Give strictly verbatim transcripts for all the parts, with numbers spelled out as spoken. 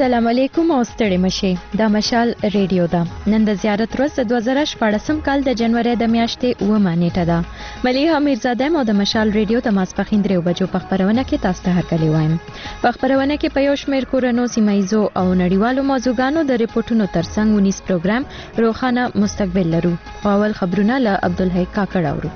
السلام علیکم او ستړي مشه د مشال ریډیو ده. نن د زیارت ورځ د دوه زره شپږم کال د جنوري د میاشتې اوومه نیټه ده. ملیحه میرزاده مو د مشال ریډیو د ماسپښین درې بجو په خبرونه کې تاسو ته هرکلی وایم. په خبرونه کې په یو شمېر کورنو سیمایزو او نړیوالو موضوعګانو د ریپورتونو ترڅنګ ونیس پروګرام روخانه مستقبل لرو. اول خبرونه له عبدالحی کاکړ اورو.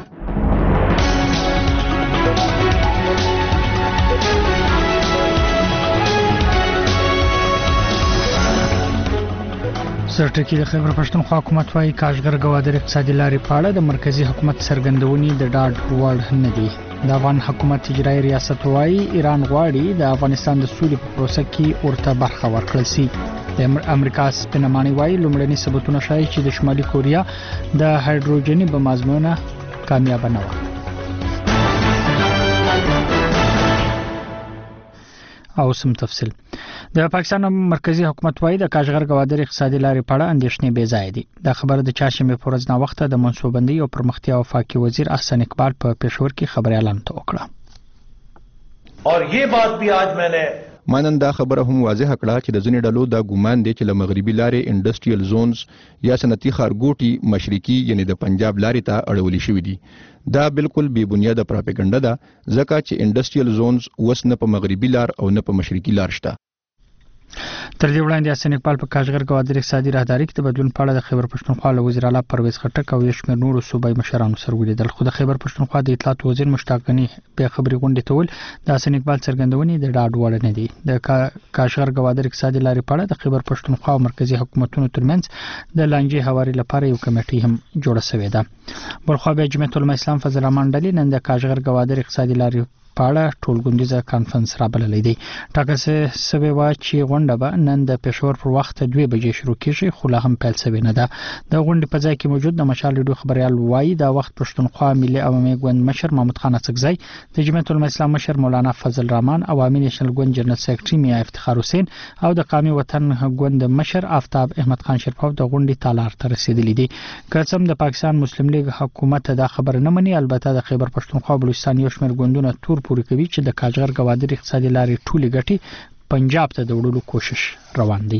سرټکی د خیبر پښتونخوا حکومت وايي کاشغر ګوادر اقتصادي لارې په اړه د مرکزی حکومت څرګندونې د ډاډ وړ نه دي. د افغان حکومت اجرایي ریاست وايي ایران غواړي د افغانستان د سولې په پروسه کې ورته برخه ورکړل شي. د امریکا سپینمانی وايي لومړني ثبوتونه ښایي چې د شمالي کوریا د هایدروجني بم ازموینه کامیاب نه و. او سم تفصیل د پاکستان مرکزی حکومت وايي د کاشغر ګوادر اقتصادي لارې په اړه اندېښنې بې ځای دي. دا خبره د چهارشنبه په ورځ نا وخته د منصوبندۍ او پرمختیا وفاقي وزیر احسن اقبال په پېښور کې خبري اعلان وکړه. اور یہ بات بھی آج میں نے مانن دا خبره هم واضح کړه چې د ځینې ډلو دا ګومان دی چې له مغربي لارې انډستریال زونز یا صنعتي ښارګوټي مشرقي یعنی د پنجاب لارې ته اړولې شوې دي. دا بالکل بې بنیاده پراپګاندا ده ځکه چې انډستریال زونز وس نه په مغربي لار او نه په مشرقي لار شته. تر دې وړاندې حسن اقبال په کاشغر ګوادر اقتصادي راهداري کې د بدلون په اړه د خیبر پښتونخوا له وزیر اعلی پرویز خټک او یو شمېر نورو صوبایي مشرانو سره ولیدل. خو د خیبر پښتونخوا د اطلاعات وزیر مشتاق غني په خبري غونډه ته ول د حسن اقبال څرګندونې د ډاډ وړ نه دي. د کاشغر ګوادر اقتصادي لارې په اړه د خیبر پښتونخوا او مرکزی حکومتونو ترمنځ د لانجې هواري لپاره یو کمیټه هم جوړه شوې ده. بلخو به جمعیت العلماء اسلام فضل الرحمن ډلې نن د کاشغر ګوادر اقتصادي لارې په اړه ټولګوندیزه کانفرنس رابللی دی. ټاکل شوی و چې غونډه به نن د پېښور پر وخت دوه بجې شروع کیږي خو لا هم پیل شوی نه ده. د غونډې په ځای کې موجود د مشال ریډیو خبريال وایي دا وخت پښتونخوا ملي عوامي ګوند مشر محمد خان اڅکزی، د جمعیت العلماء اسلام مشر مولانا فضل الرحمن، عوامي نېشنل ګوند جنرال سیکریټري میا افتخار حسین او د قومي وطن ګوند مشر آفتاب احمد خان شرپاو د غونډې تالار ته رسیدلی دي. که څه هم د پاکستان مسلم لیگ حکومت دا خبر نه مني، البته د خیبر پښتونخوا بلوچستان یو شمېر ګوندونه تور پوري کوي چې د کاشغر ګوادر اقتصادي لارې ټولې ګټې پنجاب ته د وړلو کوشش روان دی.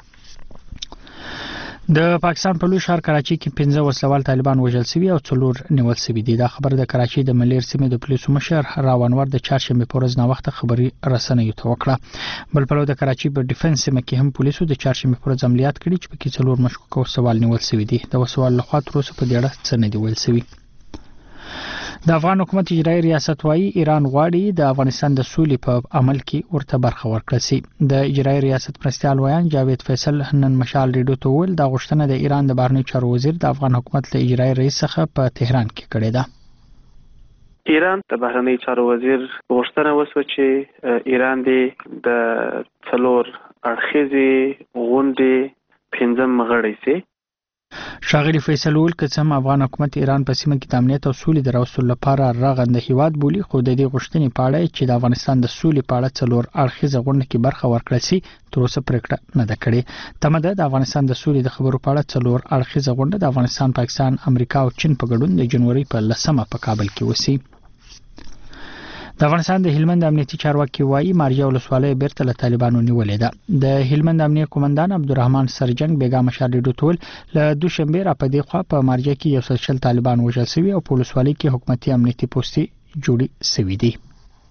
د پاکستان په لوی ښار کراچي کې پنځه وسلوال طالبان وژل شوي او څلور نیول شوي دي. دا خبر د کراچي د ملیر سیمې د پولیسو مشر راونور د چهارشنبه په ورځ نا وخته خبري رسنیو ته وکړه. بل پلو د کراچي په ډیفنس سیمه کې هم پولیسو د چهارشنبه په ورځ عملیات کړي چې پکې څلور مشکوک وسوال نیول شوي دي. د وسوال لخوا تر اوسه په دې اړه څه نه دی ویل شوي. د افغان حکومت اجرایي ریاست وايي ایران غواړي د افغانستان د سولې په عمل کې ورته برخه ورکړي شي. د اجرایي ریاست مرستیال ویان جاوید فیصل نن مشال ریډیو ته ویل د غوښتنه د ایران د بهرنی چارو وزیر د افغان حکومت له اجرایي رئیس څخه په تهران کې کړې ده. ایران د بهرنی چارو وزیر غوښتنه وسوه چې ایران د څلور اړخیزې غونډې پنځم غړی شي. شاغلی فیصل ول کڅم افغان حکومت ایران په سیمه کې د امنیت او سولې د راوستلو لپاره راغنده هیواد بولی، خو د دې غوښتنې په اړه چې د افغانستان د سولې په اړه څلور اړخیزه غونډه کې برخه ورکړل شي تر اوسه پریکړه نه ده کړې. تمه ده د افغانستان د سولې د خبرو په اړه څلور اړخیزه غونډه د افغانستان، پاکستان، امریکا او چین په ګډون د جنوري په لسمه په کابل کې وسی. د افغانستان د هلمند امنیتي چارواکي وايي مارجه ولسوالۍ بیرته له طالبانو نیولې ده. د هلمند امنیه قومندان عبدالرحمن سرجنګ بیګا مشال ریډیو ټول له دوشنبه را په دې خوا په مارجه کې یو څل شل طالبان وژل شوي او په ولسوالۍ کې حکومتي امنیتي پوستې جوړې شوي دي.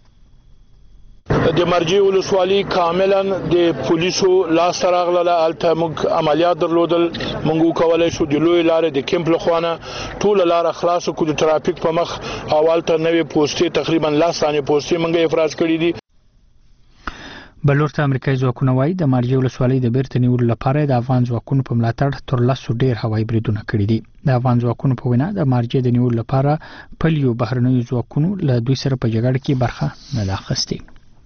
د مرجع ولسوالۍ کاملا د پولیسو لاس راغله، الته موږ عملیات درلودل، موږ کولای شو د لوی لارې د کیمپ لخوانه ټول لار خلاص کو د ترافیک په مخ او الته نوې پوسټې تقریبا لاسانه پوسټې موږ افراز کړې دي. بلور ته امریکایي ځواکونه وايي د مارجې ولسوالۍ د بیرته نیولو لپاره د افغان ځواکونو په ملاتړ تر لسو ډیر هوایي بریدونه کړي دي. د افغان ځواکونو په وینا د مارجې د نیولو لپاره پلیو بهرنیو ځواکونو له دوی سره په جګړه کې برخه نه اخیستې.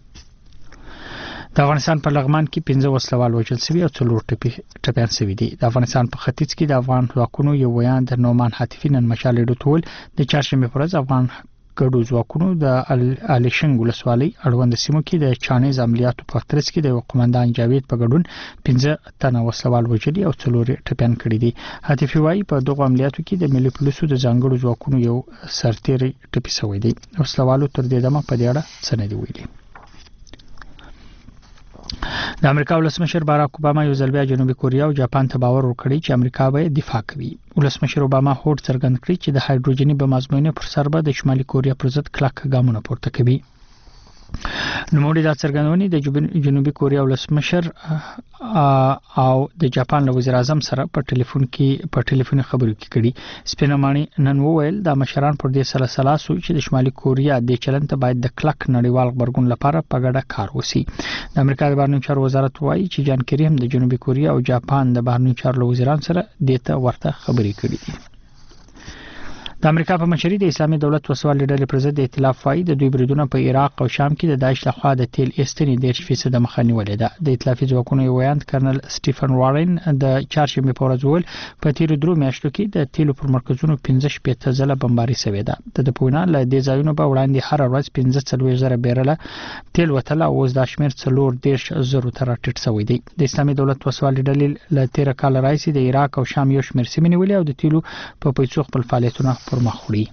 د افغانستان په لغمان کې پنځه وسلوال وژل شوي او څلور ټپیان شوي دي. د افغانستان په ختیځ کې د افغان ځواکونو یو ویان د نومان حاتفي نن مشال ریډیو ته ویل د چهارشنبه په ورځ افغان ګډو ځواکونو د الیشنګ ولسوالۍ اړوند سیمو کې د چانیز عملیاتو په ترڅ کې د قومندان جاوید په ګډون پنځه تنه وسلوال وژلي او څلور ټپیان کړي دي. حاتفي وايي په دغه عملیاتو کې د ملي پولیسو د ځانګړو ځواکونو یو سرتیری ټپي شوی دی. وسلوالو تر دې دمه په دې اړه څه نه دی ویلي. د امریکا ولسمشر باراک اوباما یو ځل بیا جنوبي کوریا او جاپان ته باور ورکړی چې امریکا به دفاع کوي. ولسمشر اوباما هوډ څرګند کړی چې د هایدروجني بم ازموینې پر سر به د شمالي کوریا پر ضد کلک ګامونه پورته کوي. نوموړي دا څرګندونې د جنوبي کوریا ولسمشر او د جاپان له وزیر اعظم سره په ټلیفون کې په ټلیفوني خبرو کې کړي. سپینمانی نن وویل د مشران پر دې سره سلاسو چې د شمالي کوریا د چلن ته باید د کلک نړیوال خبرګون لپاره په ګډه کار وشي. د امریکا د بهرنیو چارو وزارت وایي چې جان کری هم د جنوبي کوریا او جاپان د بهرنیو چارو وزیران سره دته ورته خبرې کړې دي. د امریکا په مشرۍ د اسلامي دولت وسوال ډلې پر ضد ائتلاف وايي د دوی بریدونه په عراق او شام کې د داعش لخوا د تیل ایستنې ډیر فیصد مخنیولې ده. د ائتلافي ځواکونو یو ویاند کرنل سټیفن وارن د چارشنبه په ورځ ویل په تیر درو میاشتو کې د تیلو پر مرکزونو پنځه شپږ ځله بمباري شوې ده. د پوینا له دې ځایونو په وړاندې هر ورځ پنځه څلوېښت زره بیرله تیل وتل او اوس د شمیر څلور دیرش زرو تر ټیټ شوی دی. د اسلامي دولت وسوال ډلې له تیر کال راځي د عراق او شام یو شمیر سیمې نیولې او د تیلو په پیسو خپل فعالیتونه پر مخ وړي.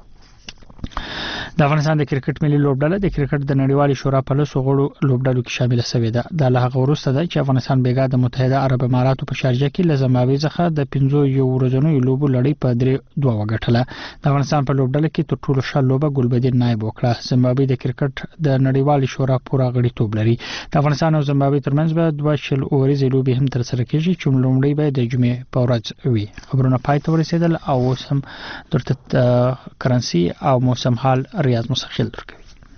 د افغانستان د کرکټ ملي لوبډله د کرکټ د نړیوالې شورا په لسو غړو لوبډلو کې شامل شوې ده. د له هغه وروسته ده چې افغانستان بیګا د متحده عرب اماراتو په شارجه کې له زمبابوې څخه د پنځو یو ورځنیو لوبو لړۍ په درې دوه وګټله. د افغانستان په لوبډله کې تر ټولو ښه لوبه ګلبدین نایب وکړه. زمبابوې د کرکټ د نړیوالې شورا پوره غړیتوب لري. د افغانستان او زمبابوې ترمنځ به دوه شل اوريزې لوبې هم ترسره کیږي چې لومړی به د جمعې په ورځ وي. خبرونه پای ته ورسېدل او اوس هم درته کرنسي او موسم حال ریاض مستقل درکوي.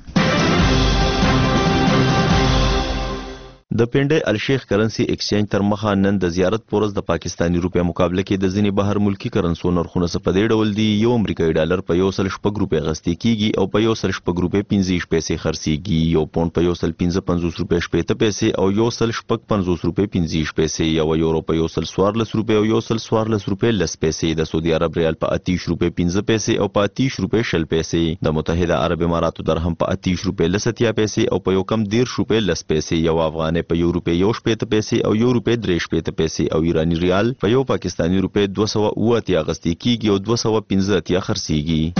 د پنډه الشیخ کرنسی ایکسچینج تر مخه نن د زیارت پورز د پاکستانی روپیا مقابله کې د ځینې بهر ملکی کرنسو نرخونه په دې ډول دي. یو امریکایي ډالر په یو سل شپږ روپیا غستې کیږي او په یو سل شپږ روپیا پنځه پیسې خرڅيږي. یو پوند په یو سل پنځه پنځوس روپیا شپږ پیسې او یو سل شپږ پنځوس روپیا پنځه پیسې. یو یورو په یو سل څوارلس روپیا او یو سل څوارلس روپیا لس پیسې. د سعودي عرب ریال په اتیش روپیا پنځه پیسې او په اتیش روپیا شل پیسې. د متحده عرب اماراتو درهم په اتیش روپیا لساتیا پیسې او په یو کم ډیر روپیا لس پیسې. یو افغان په یو روپیا یو شپږ پیسې او یو روپیا درې شپږ پیسې او ایرانی ریال په یو پاکستانی روپیا دوه سوه اوه اتیا غستې کیږي او دوه سوه پنځه اتیا خرڅيږي.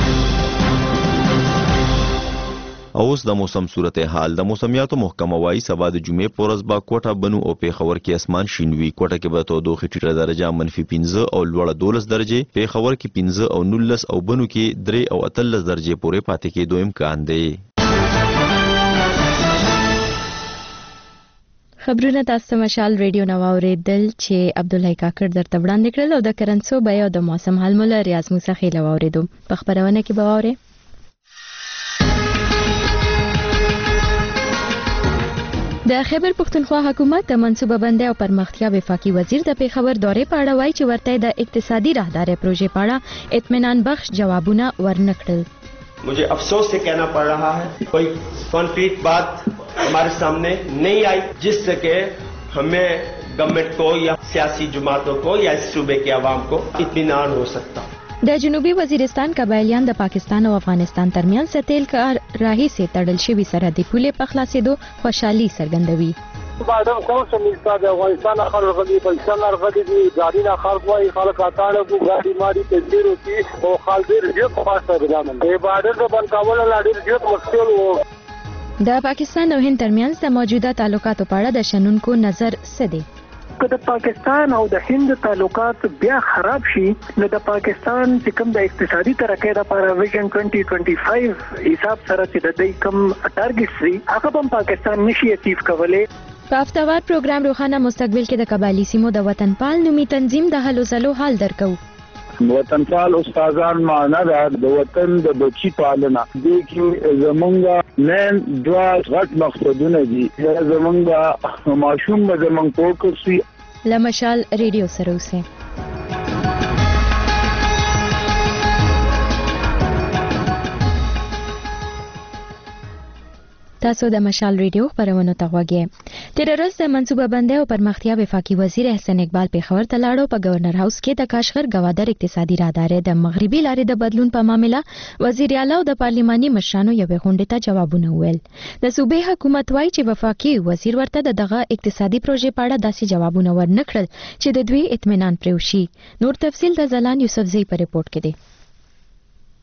اوس د موسم صورت حال. د موسمیاتو محکمه وايي سبا د جمعې په ورځ با کوټه بنو او پیښور کې اسمان شین وي. کوټه کې به تودوخه ټیټه درجه منفي پنځه او لوړه دولس درجه، پیښور کې پنځه او نولس او بنو کې درې او اتلس درجه پورې پاتې کېدو امکان دی. خبرونه تاسو مشال ریډیو نو اوریدل چې عبد الله کاکړ درته وړاندې کړل او د کرنسو بیا د موسم حال مولا ریاض موسی خیل اوریدو. په خبرونه کې به اوري د خیبر پختونخوا حکومت د منصوبه بندي او پرمختیا وفاقي وزیر د پیښور دورې په اړه وایي چې ورته د اقتصادي راهداري پروژې په اړه اطمینان بخش جوابونه ورنکړل. मुझे अफसोस से कहना पड़ रहा है कोई कॉन्क्रीट बात हमारे सामने नहीं आई जिससे कि हमें गवर्नमेंट को या सियासी जमातों को या इस सूबे के आवाम को इत्मीनान हो सकता. د جنوبي وزیرستان قبایلیان د پاکستان او افغانستان ترمنځ ستیل کار راهي سي تړل شوی سرحدي پولې په خلاصېدو خوشحالي څرګندوي. بعدم کوم څه د افغانستان خلک غلي پاکستان غلي دي ګاډي نه خلک وايي خلک اټاله کو ګاډي ماري تدبیر وکي او خالد ډیر خاصه بلامن په بارډر د بن کابل لاډر ډیر مشکل وو. د پاکستان او هند ترمنځ د موجوده تعلقاتو په اړه د شنونکو نظر څه دی؟ که د پاکستان او د هند تعلقات بیا خراب شي نو د پاکستان چې کوم د اقتصادي ترقۍ لپاره ویژن دوه هزار بیست و پنځه حساب سره چې د دې کوم ټارګټس دي هغه هم پاکستان نشي اچیو کولای. په هفتوار پروګرام روخانه مستقبل کې د قبایلی سیمو د وطنپال نومي تنظیم د هلو ځلو حال درکو. وطنپال استادان معنا د وطن د بچی پالنه دي کې زمونږه نن دوا غټ مقصدونه دي. زمونږه ماشوم به زمونږ فوکس وي. لمشال ریډیو سره اوسه. تاسو د مشال ریډیو خبرونه ته غوږی. تیر ورځ د منصوبه بندي او پرمختیا وفاقي وزیر احسان اقبال پیښور ته لاړو. په گورنر هاوس کې د کاشغر گوادر اقتصادي راهداري د مغربي لارې د بدلون په معاملې وزیر اعلی او د پارلماني مشرانو یو غونډه ته جوابونه ویل. د صوبې حکومت وایي چې وفاقي وزیر ورته دغه اقتصادي پروژې په اړه داسې جوابونه ورنکړل چې د دوی اطمینان پریوشي. نور تفصیل د زلان یوسفزئی په ریپورت کې دی.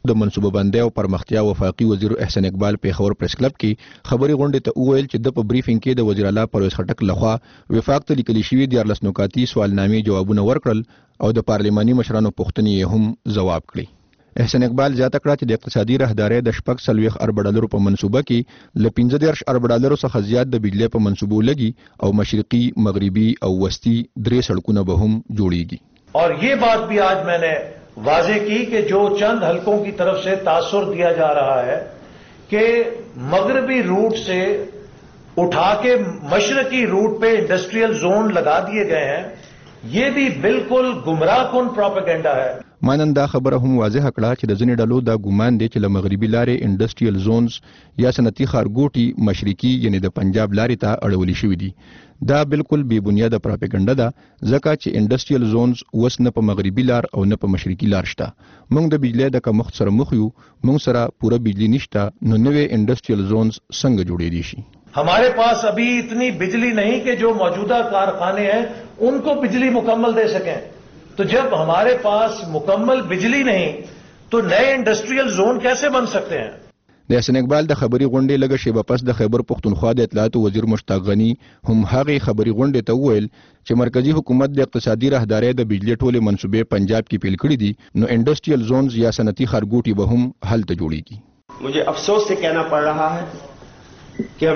د منصوبه بندۍ او پرمختیا وفاقي وزیر احسان اقبال پیښور پریس کلب کې خبري غونډې ته وویل چې د په بریفینګ کې د وزیر اعلی پرویز خټک لخوا وفاق ته لیکل شوی د دیارلس نکاتي سوالنامې جوابونه ورکړل او د پارلماني مشرانو پوښتنې هم ځواب کړي. احسان اقبال زیاته کړه چې د اقتصادي راهدارۍ د شپږ څلوېښت ارب ډالرو په منصوبه کې له پنځه دېرش ارب ډالرو څخه زیات د بجلی په منصوبو لګي او مشرقي مغربي او وسطي درې سړکونه به هم جوړیږي. और ये बात भी आज मैंने वाजे की कि जो चंद हलकों की तरफ से तासुर दिया जा रहा है कि मगरबी रूट से उठा के मशरकी रूट पे इंडस्ट्रियल जोन लगा दिए गए हैं, ये भी बिल्कुल गुमराहकुन प्रोपेगेंडा है. مانن دا خبره هم واضح کړه چې د ځینې ډلو دا ګومان دی چې له مغربي لارې انډسټریل زونز یا صنعتي ښارګوټي مشرقي یعنی د پنجاب لارې ته اړولې شوي دي. دا بالکل بې بنیاده پراپګنډه ده ځکه چې انډسټریل زونز اوس نه په مغربي لار او نه په مشرقي لار شته. موږ د بجلی د کمښت سره مخ یو، موږ سره پوره بجلی نشته، نو نوې انډسټریل زونز څنګه جوړېدی شي؟ हमारे पास अभी इतनी बिजली नहीं कि जो मौजूदा कारखाने हैं उनको बिजली मुकम्मल दे सकें. तो जब हमारे पास मुकम्मल बिजली नहीं तो नए इंडस्ट्रियल जोन कैसे बन सकते हैं. د احسان اقبال د خبري غونډې لږه شیبه پس د خیبر پښتونخوا د اطلاعاتو وزیر مشتاق غنی هم هغه خبري غونډې ته وویل چې مرکزی حکومت د اقتصادي راهدارۍ د بجلی ټولې منصوبې پنجاب کې پیل کړې دي، نو انډسټریل زونز یا صنعتي ښارګوټي به هم هلته جوړیږي. मुझे अफसोस से कहना पड़ रहा है कि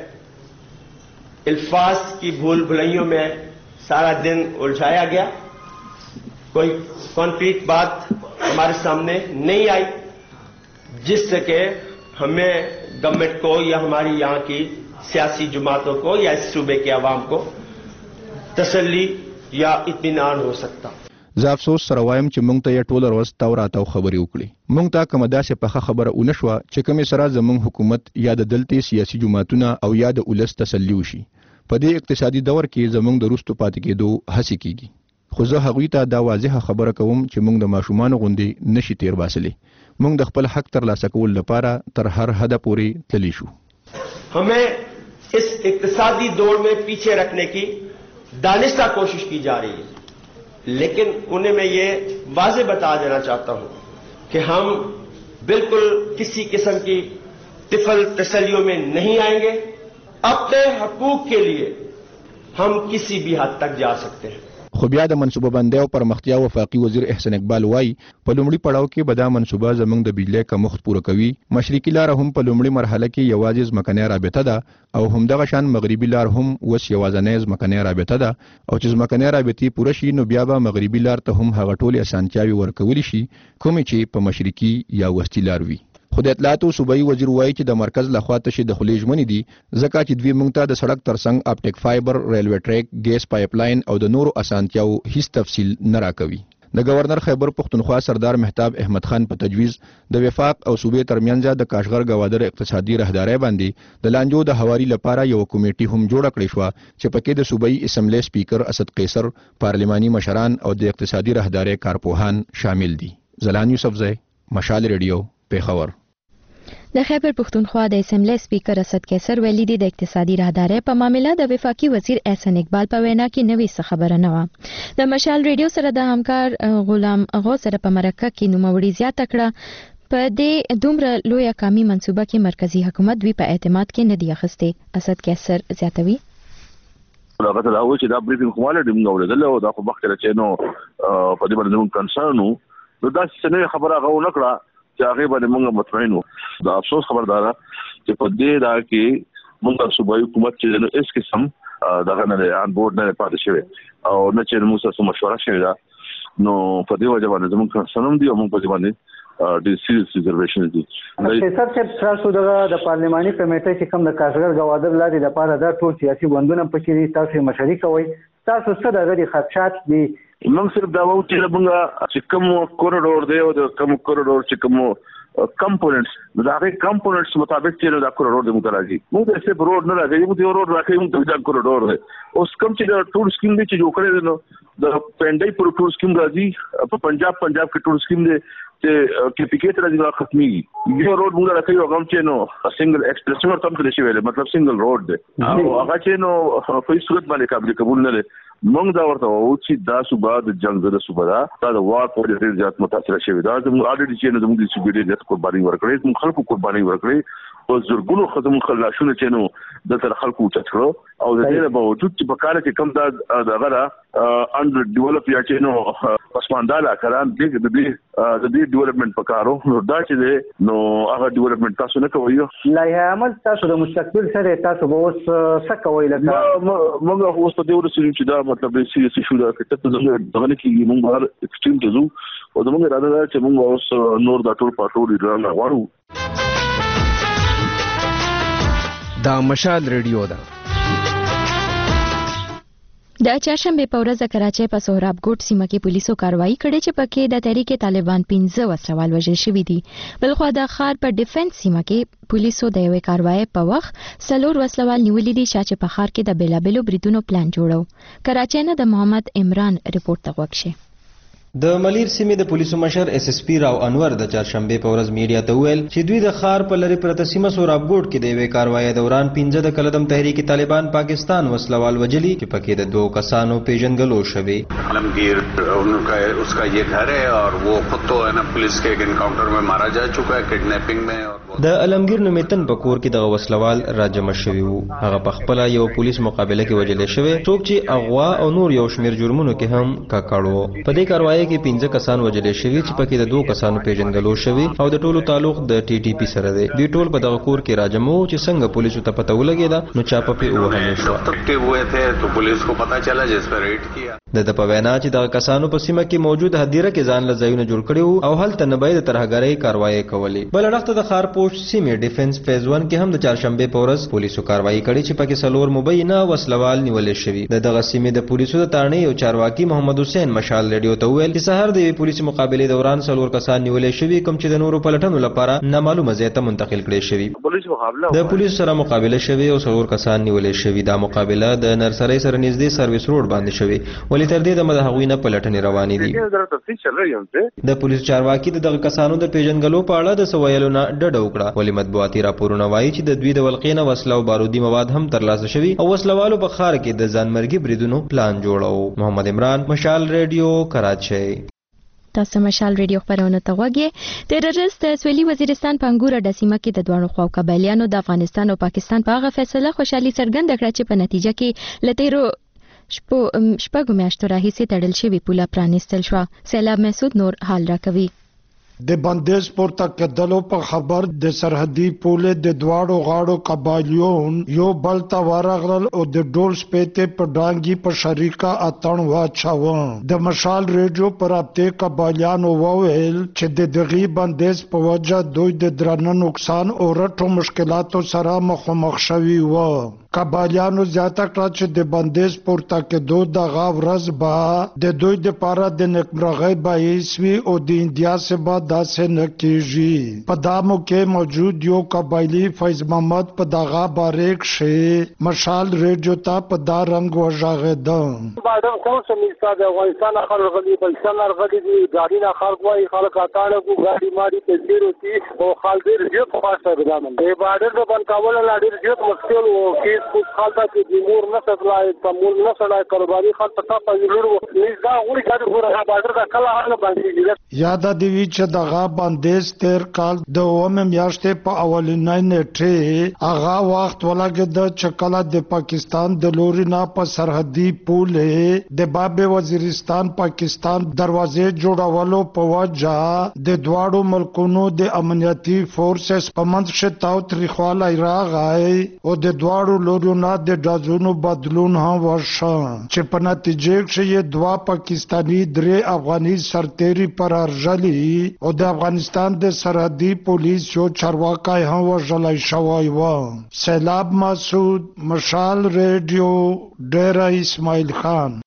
हमें अल्फाज की भूल भुलैयों में सारा दिन उलझाया गया, कोई कॉन्क्रीट बात हमारे सामने नहीं आई जिससे कि हमें गवर्नमेंट को या हमारी यहाँ की सियासी जमातों को या इस सूबे के आवाम को तसल्ली या इत्मीनान हो सकता. زه افسوس سره وایم چې موږ ته یې ټوله ورځ تاو راتاو خبرې وکړې. موږ ته کومه داسې پخه خبره ونه شوه چې کومې سره زموږ حکومت یا د دلته سیاسي جماعتونه او یا د ولس تسلي وشي. په دې اقتصادي دور کې زموږ د وروستو پاتې کېدو هڅې کېږي. خو زه هغوی ته دا واضحه خبره کوم چې موږ د ماشومانو غوندې نشي تیر باسلی. موږ د خپل حق ترلاسه کول لپاره تر هر حده پورې تللی شو. हमें इस इक्तिसादी दौर में पीछे रखने की दानिस्ता कोशिश की जा रही है, लेकिन उन्हें मैं ये वाजे बता देना चाहता हूं कि हम बिल्कुल किसी किस्म की तिफल तसलियों में नहीं आएंगे. अपने हकूक के लिए हम किसी भी हद तक जा सकते हैं. خو بیا د منصوبه بندۍ او پرمختیا وفاقي وزیر احسان اقبال وایي په لومړي پړاو کې به دا منصوبه زموږ د بجلی کمښت پوره کوي. مشرقي لار هم په لومړي مرحله کې یوازې ځمکنۍ رابطه ده او همدغه شان مغربي لار هم اوس یوازینۍ ځمکنۍ رابطه ده، او چې ځمکنۍ رابطې پوره شي نو بیا به مغربي لار ته هم هغه ټولې اسانتیاوې ورکولی شي کومې چې په مشرقي یا وسطي لار وي. خو د اطلاعاتو صوبایي وزیر وایي چې د مرکز لخوا تشې د خولې ژمنې دي ځکه چې دوی موږ ته د سړک ترڅنګ اپټیک فایبر، ریلوې ټریک، ګیس پایپ لاین او د نورو اسانتیاو هیڅ تفصیل نه راکوي. د گورنر خیبر پښتونخوا سردار مهتاب احمد خان په تجویز د وفاق او صوبې ترمنځ د کاشغر گوادر اقتصادي راهدارۍ باندې د لانجو د هواري لپاره یو کمیټي هم جوړه کړې شوه چې پکې د صوبایي اسمبلی سپیکر اسد قیصر، پارلماني مشران او د اقتصادي راهدارۍ کارپوهان شامل دي. زلان یوسفزی، مشال ریډیو، پیښور. د خیبر پښتونخوا د اسمبلی سپیکر اسد قیصر ویلي دي د اقتصادي راهدارۍ په معاملې د وفاقي وزیر احسان اقبال په وینا کې نوې څه خبره نه وه. د مشال ریډیو سره د همکار غلام غو سره په مرکه کې نوموړي زیاته کړه په دې دومره لویه کامي منصوبه کې مرکزی حکومت دوی په اعتماد کې نه دی اخیستې. اسد قیصر زیاتوي هغه ته دا و چې دا بریفینګ کوماله د موږ ورغله او دا خو مخکې چې نو په دې باندې موږ کنسرن نو دا څه خبره غو نه کړه چې هغه باندې موږ مطمئن وو. دا افسوس خبردار چې په دې دا کې موږ صوبایي حکومت چې نو اس قسم دغه نه ان بورډ نه پاتې شوی او نه چې موږ سره مشوره شوی دا نو په دې وجه باندې موږ کنسرن دي او موږ په دې باندې د سیریس ریزرویشن دي. سر چې تاسو د پارلماني کمیټې چې کوم د کاشغر گوادر لارې د پاره دا ټول سیاسي بندونه پکې تاسو مشري کوي، تاسو څه دغه خدشات دي؟ موږ صرف دا وایو چې موږ چې کوم کوریډور دی او د کوم کوریډور چې کوم کمپوننټس دا هغه کمپوننټس مطابق چې دا کوریډور د متراجي موږ د سه روډ نه راځي، موږ د روډ راځي موږ د کوریډور دی. اوس کوم چې د ټول سکیم دی چې جوړ کړی دی نو د پنډای پر ټول سکیم راځي په پنجاب پنجاب کې ټول سکیم دی چې کې پکې تر دې ختمي یو روډ موږ راکې یو کوم چې نو سنگل ایکسپریس ور تم کړی شوی مطلب سنگل روډ دی او هغه چې نو په صورت باندې قابل قبول نه لري موږ دا ورته وو چې دا صوبه د جنگ زده صوبه ده دا د وار په ډېر زیات متاثر شوی دا زموږ اډیټ چې نو زموږ د صوبې ډېر زیات قرباني ورکړې موږ خلکو قرباني ورکړې او زرګونو خدمت خلاشونه چې نو د تر خلکو چتکړو او د دې په وجود چې په کال کې کم دا دغه را انډر ډیولپ یا چې نو پسمانداله کړه د دې د دې ډیولپمنٹ پکارو نو دا چې نو هغه ډیولپمنٹ تاسو نه کوي لایحه عمل تاسو د مستقبل سره تاسو به اوس څه کوي لکه موږ اوس په دې ورسېږو چې دا مطلب سیریس شو دا چې ته زموږ دغه کې موږ بهر ایکسټریم ته ځو او زموږ اراده ده چې موږ اوس نور دا ټول پټول ایران غواړو. دا مشال ریډیو ده. د چهارشنبه په ورځ کراچۍ په سهراب ګوټ سیمه کې پولیسو کاروایی کړې چې پکې د تحریک طالبان پنځه وسلوال وژل شوي دي. بلخوا د ښار په ډیفنس سیمه کې پولیسو د یوې کاروایی په وخت څلور وسلوال نیولي دي چې په ښار کې د بیلابیلو بریدونو پلان جوړو. کراچۍ نه د محمد عمران رپورټ ته غوږ شئ. د ملیر سیمې د پولیسو مشر اس اس پی راو انور د چهارشنبه په ورځ میډیا ته ویل چې دوی د ښار په لری پرته سیمه سوراب ګوټ کې د یوې کاروایی دوران پنځه د کلدم تحریک طالبان پاکستان وسلوال وجلی چې پکې د دوه کسانو پیژنګلو شوی. علمگیر उनका उसका ये घर है और वो खुद तो है ना पुलिस के एनकाउंटर में मारा जा चुका है किडनैपिंग में. د علمگیر نومیتن په کور کې د وسلوال راجم شوی وو. هغه په خپل یو پولیس مقابله کې وجلې شوی څوک چې اغوا او نور یو شمیر جرمونو کې هم کاکړو. په دې کاروایی کې پنځه کسان وجلې شوی چې پکې د دوه کسانو پیژنګلو شوی او د ټولو تعلق د ټي ټي پی سره دی. دوی ټول په دغه کور کې راجمو چې څنګه پولیسو ته پته ولګیدا نو چاپه په وهل شو. تکټیو ہوئے تھے تو पुलिस को पता चला जिस पर रेड किया. د په وینا چې دغه کسانو په سیمه کې موجود هدیره کې ځان له ځایونه جوړ کړي او هلته نه باید ترهګرۍ کاروایی کولې. بل وخت د خارپوش سیمه ډیفنس فیز ون کې هم د چهارشنبه په ورځ پولیسو کاروایی کړې چې پکې سلور مبینه وسلوال نیولې شوی. د دغه سیمه د پولیسو د تارڼي او چارواکي محمد حسین مشال ریډیو ته ویل چې سحر د پولیس مقابله دوران سلور کسان نیولې شوی کوم چې د نورو پلټنو لپاره نامعلومه ځای ته منتقل کړي شوی. پولیس مقابله د پولیس سره مقابله شوی او سلور کسان نیولې شوی. دا مقابله د نرسري سره نږدې سرویس روډ باندې شوی ولې تر دې د مدهغوینه پلټنې روانې دي. د پولیس چارواکي دغه کسانو د پیژنګلو په اړه د سوالونو نه ډډه وکړه ولې مطبوعاتي راپورونه وایي چې د دوی د ولقینه وسله او بارودي مواد هم ترلاسه شوی او وسلوالو په ښار کې د ځانمرګي بریدونو پلان جوړو. محمد عمران مشال ریډیو کراچۍ. تاسو مشال ریډیو خبرونه ته وګورئ. تیررست سویلي وزیرستان په انګور د سیمه کې د دوه خواو قبایلیانو د افغانستان او پاکستان په هغه فیصله خوشحالي څرګنده کړه چې په نتیجه کې لتیرو شپو شپږو میاشتو راهیسې تړل شوی پوله پرانیستل شو. سیلاب مسعود نور حال راکوي. د بندیز پورته کېدلو په خبر د سرحدي پولې د دواړو غاړو قبایلیون یو بل ته ورغلل او د ډول سپېته په ډانګي په شریکه اتڼ واچاوه. د مشال ریډیو پر رابطې قبایلیانو وویل چې د دغې بندیز په وجه دوی د درنه نقصان او رټو مشکلاتو سره مخامخ شوي وو. قبایلیانو زیاته کړه چې د بندیز پورته کېدو دغه ورځ به د دوی دپاره د نیکمرغۍ باعث وي او د انډیا څخه داسې نه کېږي. په دا موقع موجود یو قبایلي فیض محمد په دغه باره کښې مشال ریډیو ته په دا رنګ وژغېده. بارډر کوم سمیستا د افغانستان خلک غلي پاکستان غلي دي ګاډي نه خلک وایي خلک اتاړه کو ګاډي ماري په ډیرو کې او خلک ډیر ډیر خاصه بدامن د بارډر د بن کول لا ډیر ډیر مشکل او کیس کو خالتا کې د مور نه سپلای تمول نه سړای کاروباري خلک په تاسو لورو نږدې غوړي ګاډي ګوره بارډر د کله هغه باندې یاد دی چې دغه بندیز تیر کال د اومه میاشتې په اولنۍ نیټه هغه وخت ولګېد چې کله د پاکستان د لوري نه په سرحدي پولې د باب وزیرستان پاکستان دروازې جوړولو په وجه د دواړو ملکونو د امنیتي فورسز په منځ کې تاو تریخوالی راغی او د دواړو لورو نه د ډازونو بدلون هم وشو چې په نتیجه کې دوه پاکستانی درې افغاني سرتیري پر ارجلي او د افغانستان د سرحدي پولیس یو چارواکی هم وژلی شوی و. سیلاب مسعود مشال ریډیو ډیره اسماعیل خان.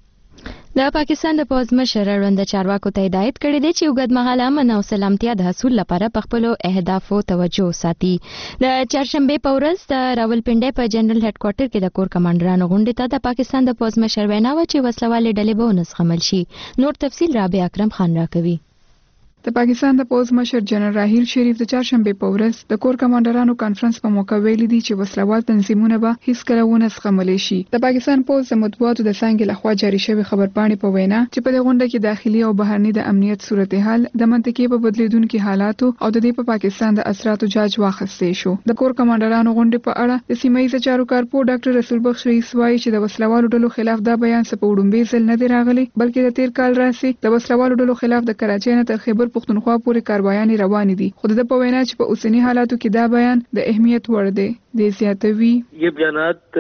د پاکستان د پوز مشر اړوند چارواکو ته هدایت کړی دی چې اوږدمهاله امن او سلامتیا د حصول لپاره په خپلو اهدافو توجه وساتي. د چهارشنبې په ورځ د راولپنډۍ په جنرال هډ کوارټر کې د کور کمانډرانو غونډې ته د پاکستان د پوز مشر وینا وه چې وسلوالې ډلې به ونه زغمل شي. نور تفصیل رابع اکرم خان راکوي. د پاکستان د پوز مشر جنرال راحیل شریف د چهارشنبه په ورځ د کور کمانډرانو کانفرنس په موقع ویلي دي چې وسلوال تنظیمونه به هیڅ کله ونه زغملی شي. د پاکستان پوز د مطبوعاتو د څانګې لخوا جاري شوی خبرپاڼې په وینا چې په دې غونډه کې داخلي او بهرني د امنیت صورتحال د منطقې په بدلیدونکو حالاتو او د دې په پاکستان د اثراتو جاج واخیستې شو. د کور کمانډرانو غونډې په اړه د سیمه ییز چارو کارپو ډاکټر رسول بخش رئیس وایي چې د وسلوالو ډلو خلاف دا بیان څه په وړومبي ځل نه دی راغلی، بلکې د تیر کال راسي د وسلوالو ډلو خلاف د کراچۍ نه تر خیبر پختونخوا پورې کاروایانې روانې دي. خو د په وینا چې په اوسنی حالاتو کې دا بیان د اهمیت وړ دی. د زیاتوي یہ بیانات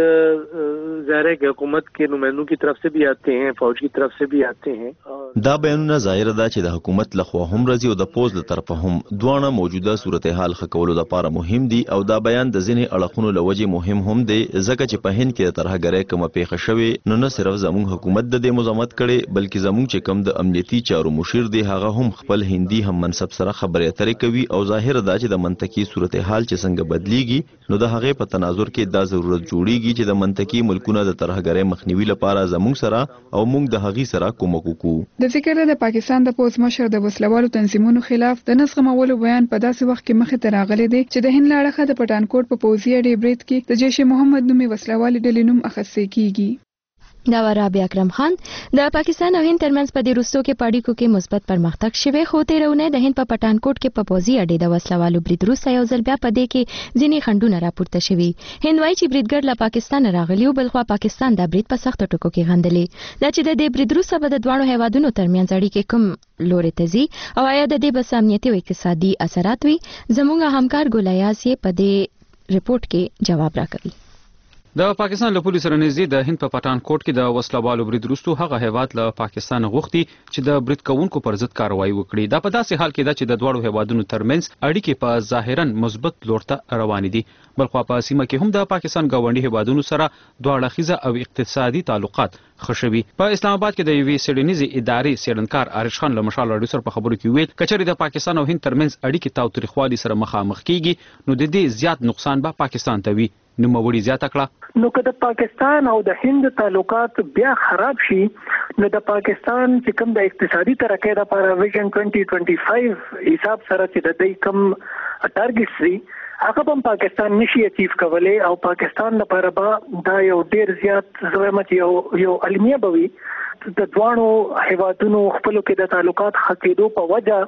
ظاہر ہے کہ حکومت کے نمائندوں کی طرف سے بھی آتے ہیں، فوج کی طرف سے بھی آتے ہیں. دا بیانونه ظاهر ده چې د حکومت لخوا هم راځي او د پوز له طرفه هم دوانه موجوده صورتحال ښه کولو لپاره مهم دي او دا بیان د ځینې اړخونو له وجې مهم هم دی ځکه چې په هند کې د ترهګرۍ کومه پیښه شوې نو نه صرف زموږ حکومت د دې مزاحمت کړي بلکې زموږ چې کوم د امنیتي چارو مشیر دی هغه هم خپل هندي هم منصب سره خبرې اترې کوي او ظاهر ده چې د منطقي صورتحال چې څنګه بدلیږي نو د هغې په تناظر کې دا ضرورت جوړیږي چې د منطقي ملکونو د ترهګرۍ مخنیوي لپاره زموږ سره او موږ د هغې سره کومک وکړو. د ذکر د پاکستان د پوز مشر د وسلوالو تنظیمونو خلاف د نسغمولو بیان په داسې وخت کې مخې ته راغلی دی چې د هند له اړخه د پټانکوټ په پوځي اډې برید کې د جیش محمد نومي وسلوالې ډلې نوم اخیستل کیږي. دا رابعه اکرم خان. د پاکستان او هند ترمنځ په دې وروستو کې په اړیکو کې مثبت پرمختګ شوی خو تېره اونۍ د هند په پټانکوټ کې په پوځي اډې د وسلوالو برید وروسته یو ځل بیا په دې کې ځینې خنډونه راپورته شوي. هند وایي چې بریدګر له پاکستانه راغلي او بلخوا پاکستان دا برید په سختو ټکو کې غندلی. دا چې د دې برید وروسته به د دواړو هیوادونو ترمنځ اړیکې کوم لوري ته ځي او آیا د دې بس امنیتي او اقتصادي اثرات وي، زموږ همکار ګولیاس یې په دې رپورټ کې جواب راکوي. د پاکستان له پولیسو سره نږدې د هند په پټانکوټ کې د وسلوالو برید وروسته هغه هیواد له پاکستان غوښتي چې د برید کوونکو پر ضد کاروایی وکړي. دا په داسې حال کې ده چې د دواړو هیوادونو ترمنځ اړیکې په ظاهرا مثبت لور ته روانې دي، بلخوا په سیمه کې هم د پاکستان ګاونډي هیوادونو سره دوه اړخیزه او اقتصادي تعلقات ښه شوي. په اسلام آباد کې د یوې څېړنیزې ادارې څېړنکار عارش خان له مشال راډیو سره په خبرو کې ویل که چېرې د پاکستان او هند ترمنځ اړیکې تاوتریخوالي سره مخامخ کیږي نو د دې زیات نقصان به پاکستان ته وي. نوموړي زیاته کړه نو که د پاکستان او د هند تعلقات بیا خراب شي نو د پاکستان چې کوم د اقتصادي ترقۍ لپاره ویژن دوه هزار بیست و پنځه حساب سره چې د دې کوم ټارګټس دي هغه هم پاکستان نشي اچیو کولای او پاکستان لپاره به دا یو ډیر زیات زمت یو یو علمیه بوي. د دوانو هیوادونو خپلو کې د تعلقات خکېدو په وجه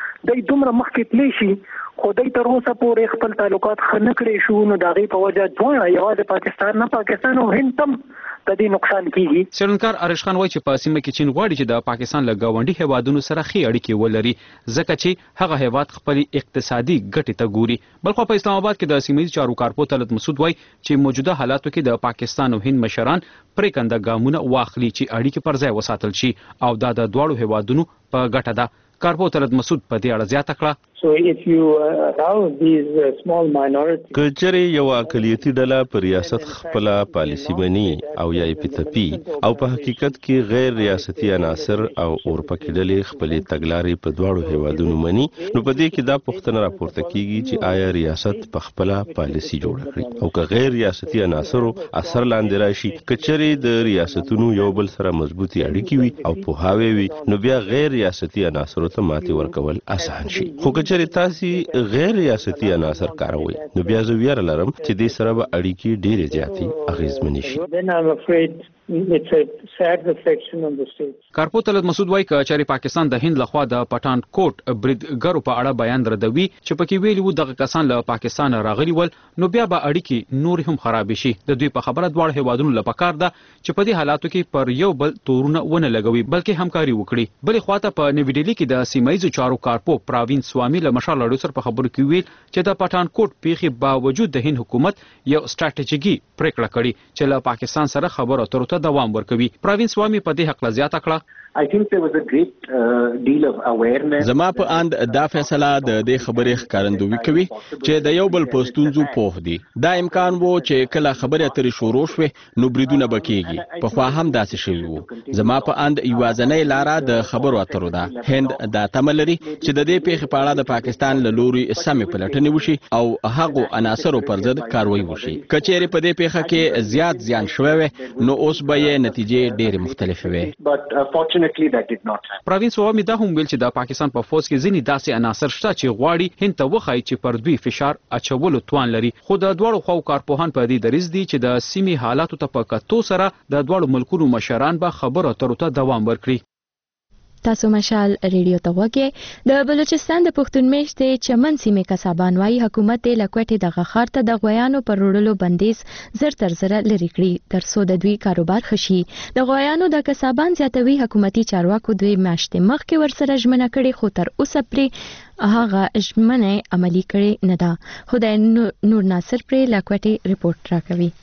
د دومره مخکې تللی شي خو دوی تر اوسه پورې خپل تعلقات ښه نه کړی شو نو د هغې په وجه دواړه یوازې پاکستان نه پاکستان او هند هم د دې نقصان کیږي. څېړنکار عارش خان وایي چې په سیمه کې چین غواړي چې د پاکستان له ګاونډي هیوادونو سره ښې اړیکې ولري ځکه چې هغه هیواد خپلې اقتصادي ګټې ته ګوري. بلخوا په اسلام آباد کې د سیمه ییز چارو کارپو طلعت مسعود وایي چې موجوده حالاتو کې د پاکستان او هند مشران پرېکنده ګامونه واخلي چې اړیکې پر ځای وساتل شي او دا د دواړو هیوادونو په ګټه ده. کارپو طلعت مسعود په دې اړه زیاته کړه So if you allow these uh, small minorities کچره یو اقلیتی ډله پر ریاست خپل پالیسی مني او یا پتپی او په حقیقت کې غیر ریاستي عناصر او اورپکې ډلې خپل تګلارې په دواړو هیوادونو مني نو په دې کې دا پوښتنه راپورته کیږي چې آیا ریاست په خپل پالیسی جوړ کړي او که غیر ریاستي عناصر اثر لاندې راشي کچره د ریاستونو یو بل سره مضبوطی اړیکې وي او په هاوی وي نو بیا غیر ریاستي عناصر ته ماتي ورکول اسان شي. خو کچره تاسو غیر ریاستي عناصر کاروي نو بیا زه ویره لرم چې دې سره به اړیکې ډېرې زیاتې اغیزمنې شي. Then I'm afraid it's a sad reflection on the state. کارپو طلعت مسعود وایي که چېرې پاکستان د هند لخوا د پټانکوټ بریدګرو په اړه بیان ردوي چې پکې ویلي وو دغه کسان له پاکستان راغلي ول نو بیا به اړیکې نورې هم خرابې شي. د دوی په خبره دواړو هیوادونو له پکار ده چې په دې حالاتو کې پر یو بل تورونه ونه لګوي بلکې همکاري وکړي. بلې خواته په نوي ډیلي کې د سیمه ییزو چارو کارپو پراوین سوامي له مشال راډیو سره په خبرو کې ویل چې د پټانکوټ پیښې باوجود د هند حکومت یو ستراتیژیکي پریکړه کړې چې له پاکستان سره خبرو اترو ته دوام ورکوي. پراوین سوامي په دې حق زیاته کړه I think there was a great uh, deal of awareness. زما په اند دا فیصله د دې خبرې ښکارندوی کوي چې د یو بل پښتونزو پوه دي. دا امکان وو چې کله خبره اترې شروع شوه نو بریدونه بکیږي. په خوا هم داسې شوی وو. زما په اند یوازنۍ لاره د خبرو اترو ده. هند دا تمه لري چې د دې پیښې په اړه د پاکستان له لوري سمې پلټنې وشي او هغو عناصرو پر ضد کاروایی وشي. که چېرې په دې پیښه کې زیات زیان شوی وي نو اوس به یې نتیجې ډېرې مختلفې وي. But uh, fortunately unfortunately that did not happen. پروین سوامی دا هم ویل چې د پاکستان په فوج کې ځینې داسې عناصر شته چې غواړي هند ته وښایي چې پر دوی فشار اچولو توان لري، خو د دواړو خواو کارپوهان په دې دریځ دي چې د سیمې حالاتو ته په کتو سره د دواړو ملکونو مشران به خبرو اترو ته دوام ورکړي. تاسو مشال ریډیو ته وګورئ. د بلوچستان د پښتون میشتې چمن سیمې کسبان وايي حکومت د لکوټې د غخار ته د غویانو پر وړلو بندیز زر تر زره لري کړی ترڅو د دوی کاروبار خشي. د غویانو د کسبان زیاتوي حکومتي چارواکو دوی میاشتې مخکې ورسره ژمنه کړې خو تر اوسه پرې هغه ژمنه عملي کړې نه ده. خدای نور ناصر پرې لکوټې ریپورت راکوي.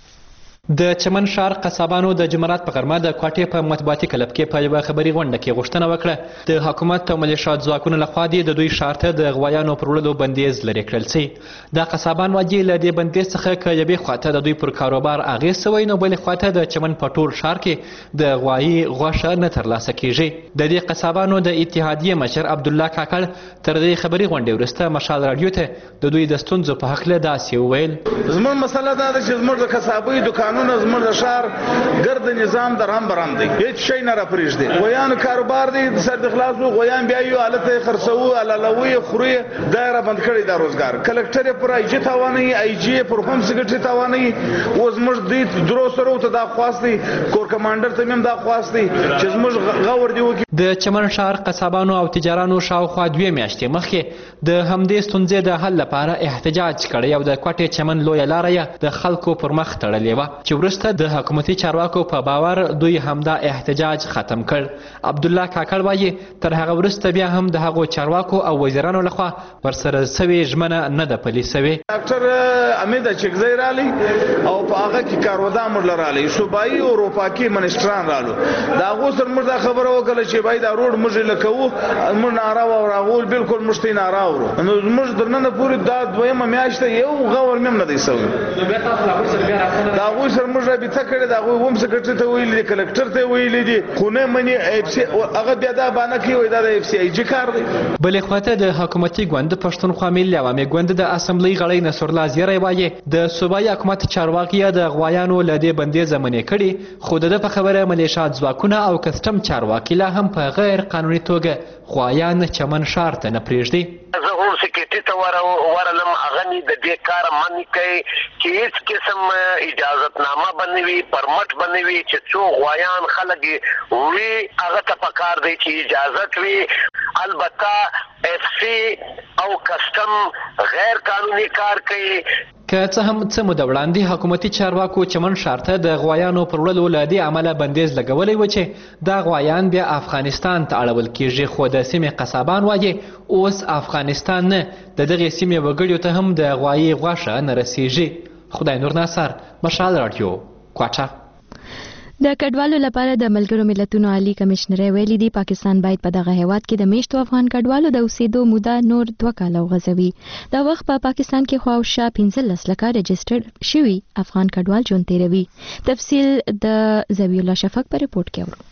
د چمن ښار قصابانو د جمعرات په غرمه د کوټې په مطبوعاتي کلب کې په یوه خبري غونډه کې غوښتنه وکړه د حکومت او ملیشات ځواکونو لخوا د دوی ښار ته د غویانو پر وړلو بندیز لرې کړل سي. دا قصابان وايي له دې بندیز څخه که یوې خواته د دوی پر کاروبار اغېز سوی نو بلې خواته د چمن په ټول ښار کې د غوایي غوښه نه ترلاسه کیږي. د دې قصابانو د اتحادیې مشر عبدالله کاکړ تر دې خبري غونډې وروسته مشال راډیو ته د دوی د ستونزو په هکله داسې وویل. زموږ مسله دا ده چې زموږ د قصابۍ دوکانونو زموږ د ښار ګرد نظام در هم برام دی، هیڅ شی نه راپرېږدي. غویانو کاروبار دی د سر د خلاصو غویان بیا یو هلته یې خرڅوو حلالوو یې خورو یې دا یې رابند کړی دا روزګار. کلکټر یې پر آی جي توانوي، آی جي یې پر هم سکرټري توانوي. اوس زموږ دوی درو سرو ته دا خواست دی، کور کمانډر ته هم دا خواست دی چې زموږ غور دی وکړي. د چمن ښار قصابانو او تجارانو شاوخوا دوې میاشتې مخکې د همدې ستونزې د حل لپاره احتجاج کړی او د کوټې چمن لویه لاره یې د خلکو پر مخ تړلې وه چې وروسته د حکومتي چارواکو په باور دوی همدا احتجاج ختم کړ. عبدالله کاکړ وایي تر هغه وروسته بیا هم د هغو چارواکو او وزیرانو لخوا ورسره سوې ژمنه نه ده پلي سوې. ډاکټر امید اچکزی رالی او په هغه کې کارودان موږ رالی صوبایي او اروپاکي منسټران رالو. د هغو سره موږ دا خبره وکړه چې باید دا روډ موږ لکوو موږ ناره واورول بالکل موږ ته ناره اورو. نو موږ درننه پورې دا دویمه میاشت یو غور مم نه دی سوی. دا هغوی سره موږ رابطه کړې ده، هغوی هم سکرټري ته ویلي دي، کلکټر ته ویلي دي، خو نه مني. هغه بیا دا بانه کوي وایي دا د اف سی آی جي کار دی. بلې خواته د حکومتي ګوند پښتونخوا ملي عوامي ګوند د اسمبلۍ غړی نصرالله زیری وایي د صوبایي حکومت چارواکي د غوایانو له دې بندیزه منې کړي خو د ده په خبره ملیشات ځواکونه او کسټم چارواکي لا هم په غیر قانوني توګه غوایان چمن ښار ته نه پرېږدي. زه هم سکرټري ته ورغلم، هغه نی د دې کاره منع کوي چې هېڅ قسم اجازتنامه به نه وي، پرمټ به نه وي چې څو غوایان خلک وي هغه ته پکار دی چې اجازت وي. البته اف سی او کسټم غیر قانوني کار کوي. که څه هم څه موده وړاندې حکومتي چارواکو چمن ښار ته د غوایانو پر وړلو له دې عمله بندیز لګولی و چې دا غوایان بیا افغانستان ته اړول کیږي، خو د سیمې قصابان وایي اوس افغانستان نه د دغې سیمې وګړیو ته هم د غوایي غوښه نه رسیږي. خدای نور ناصر، مشال راډیو، کوټه. د کډوالو لپاره د ملګرو ملتونو عالی کمشنر ویلي دی پاکستان باید په دغه هیواد کې د میشتو افغان کډوالو د اوسېدو موده نور دوه کاله وغځوي. دا وخت په پا پاکستان کې خواوشا پنځلس لکه رجسټرډ شوي افغان کډوال ژوند تیروي. تفصیل د ذبیح الله شفق په ریپورت کې اورو.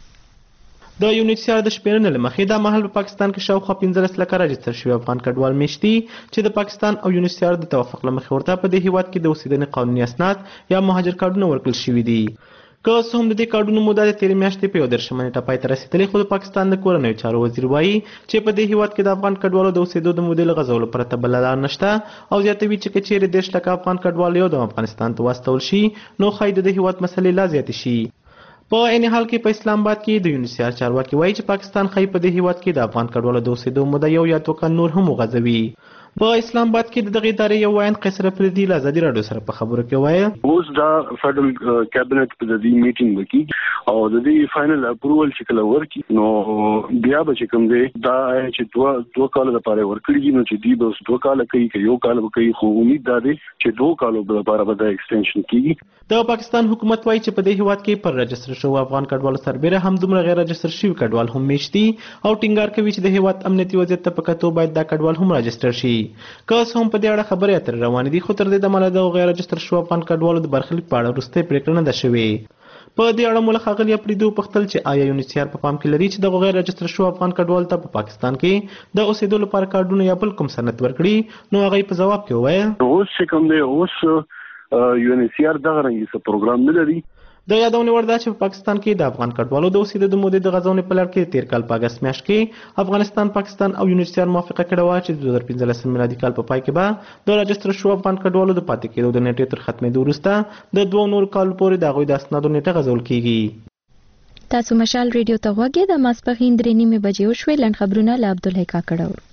د یونیسیار د شمیرنې له مخې دا مهال په پاکستان کې شاوخوا پنځلس لکه راجستر شوي افغان کډوال میشتي چې د پاکستان او یونیسیار د توافق له مخې ورته په دې هیواد کې د اوسېدنې قانوني اسناد یا مهاجر کارډونه ورکړل شوي دي. که څه هم د دې کارډونو موده د تېرې میاشتې په یو دېرشمه نیټه پای ته رسېدلې، خو د پاکستان د کورنیو چارو وزیر وایي چې په دې هیواد کې د افغان کډوالو د اوسېدو د مودې له غځولو پرته بله لار نشته او زیاتوي چې که چیرې دېرش لکه افغان کډوال یو دم افغانستان ته واستول شي نو ښایي د دې هیواد مسلې لا زیاتې شي. په عین حال کې په اسلام آباد کې د یونیسیار چارواکي وایي چې پاکستان ښایي په دې هیواد کې د افغان کډوالو د اوسېدو موده یو یا دوه کال نور هم وغځوي. په اسلام آباد کې د دغې ادارې یو وایند قیصر افریدي له ازادي راډیو سره په خبرو کې وایي اوس دا فدرل کابینټ په دې میټینګ وکړي او د دې فائنل اپروول چې کله ورکړي نو بیا به چې کوم دی دا چې دوه دوه کال لپاره ورکړي نو چې دی به اوس دوه کال کوي که یو کال کوي، خو امید دا دی چې دوه کالو لپاره به دا ایکسټنشن کیږي. د پاکستان حکومت وایي چې په دې هیواد کې پر رجستر شوو افغان کډوالو سربیره هم دومره غیر رجستر شوي کډوال هم میشتي او ټینګار کوي چې د هیواد امنیتي وضعیت ته په کتو باید دا کډوال هم رجستر شي. که څه هم په دې اړه خبرې اترې روانې دي، خو تر دې دمه له دغو غیر رجستر شوو افغان کډوالو د برخلیک په اړه وروستۍ پرېکړه نه ده شوې. په دې اړه مو له ښاغلي افریدي وپوښتل چې آیا یونیسیار په پام کې لري چې دغو غیر رجستر شوو افغان کډوالو ته په پاکستان کې د اوسېدو لپاره کارډونه یا بل کوم سند ورکړي؟ نو هغه یې په ځواب کې وویل اوس چې کوم دی اوس یونیسیار دغه رنګه څه پروګرام نه لري. د یادونې وړ ده چې په پاکستان کې د افغان کډوالو د اوسېدو مودې د غځونې په لړ کې تیر کال په اګست میاشت کې افغانستان پاکستان او یونیسیار موافقه کړې وه چې د دوه زره پنځلسم میلادي کال په پای کې به د راجستر شوو افغان کډوالو د پاتې کېدو د نیټې تر ختمېدو وروسته د دوو نورو کالو پورې د هغوی د اسنادو نیټه غځول کېږي. تاسو مشال ریډیو ته غوږی د ماسپښین درې نیمې بجې وشوې. لنډ خبرونه له عبدالحی کاکړ اورو.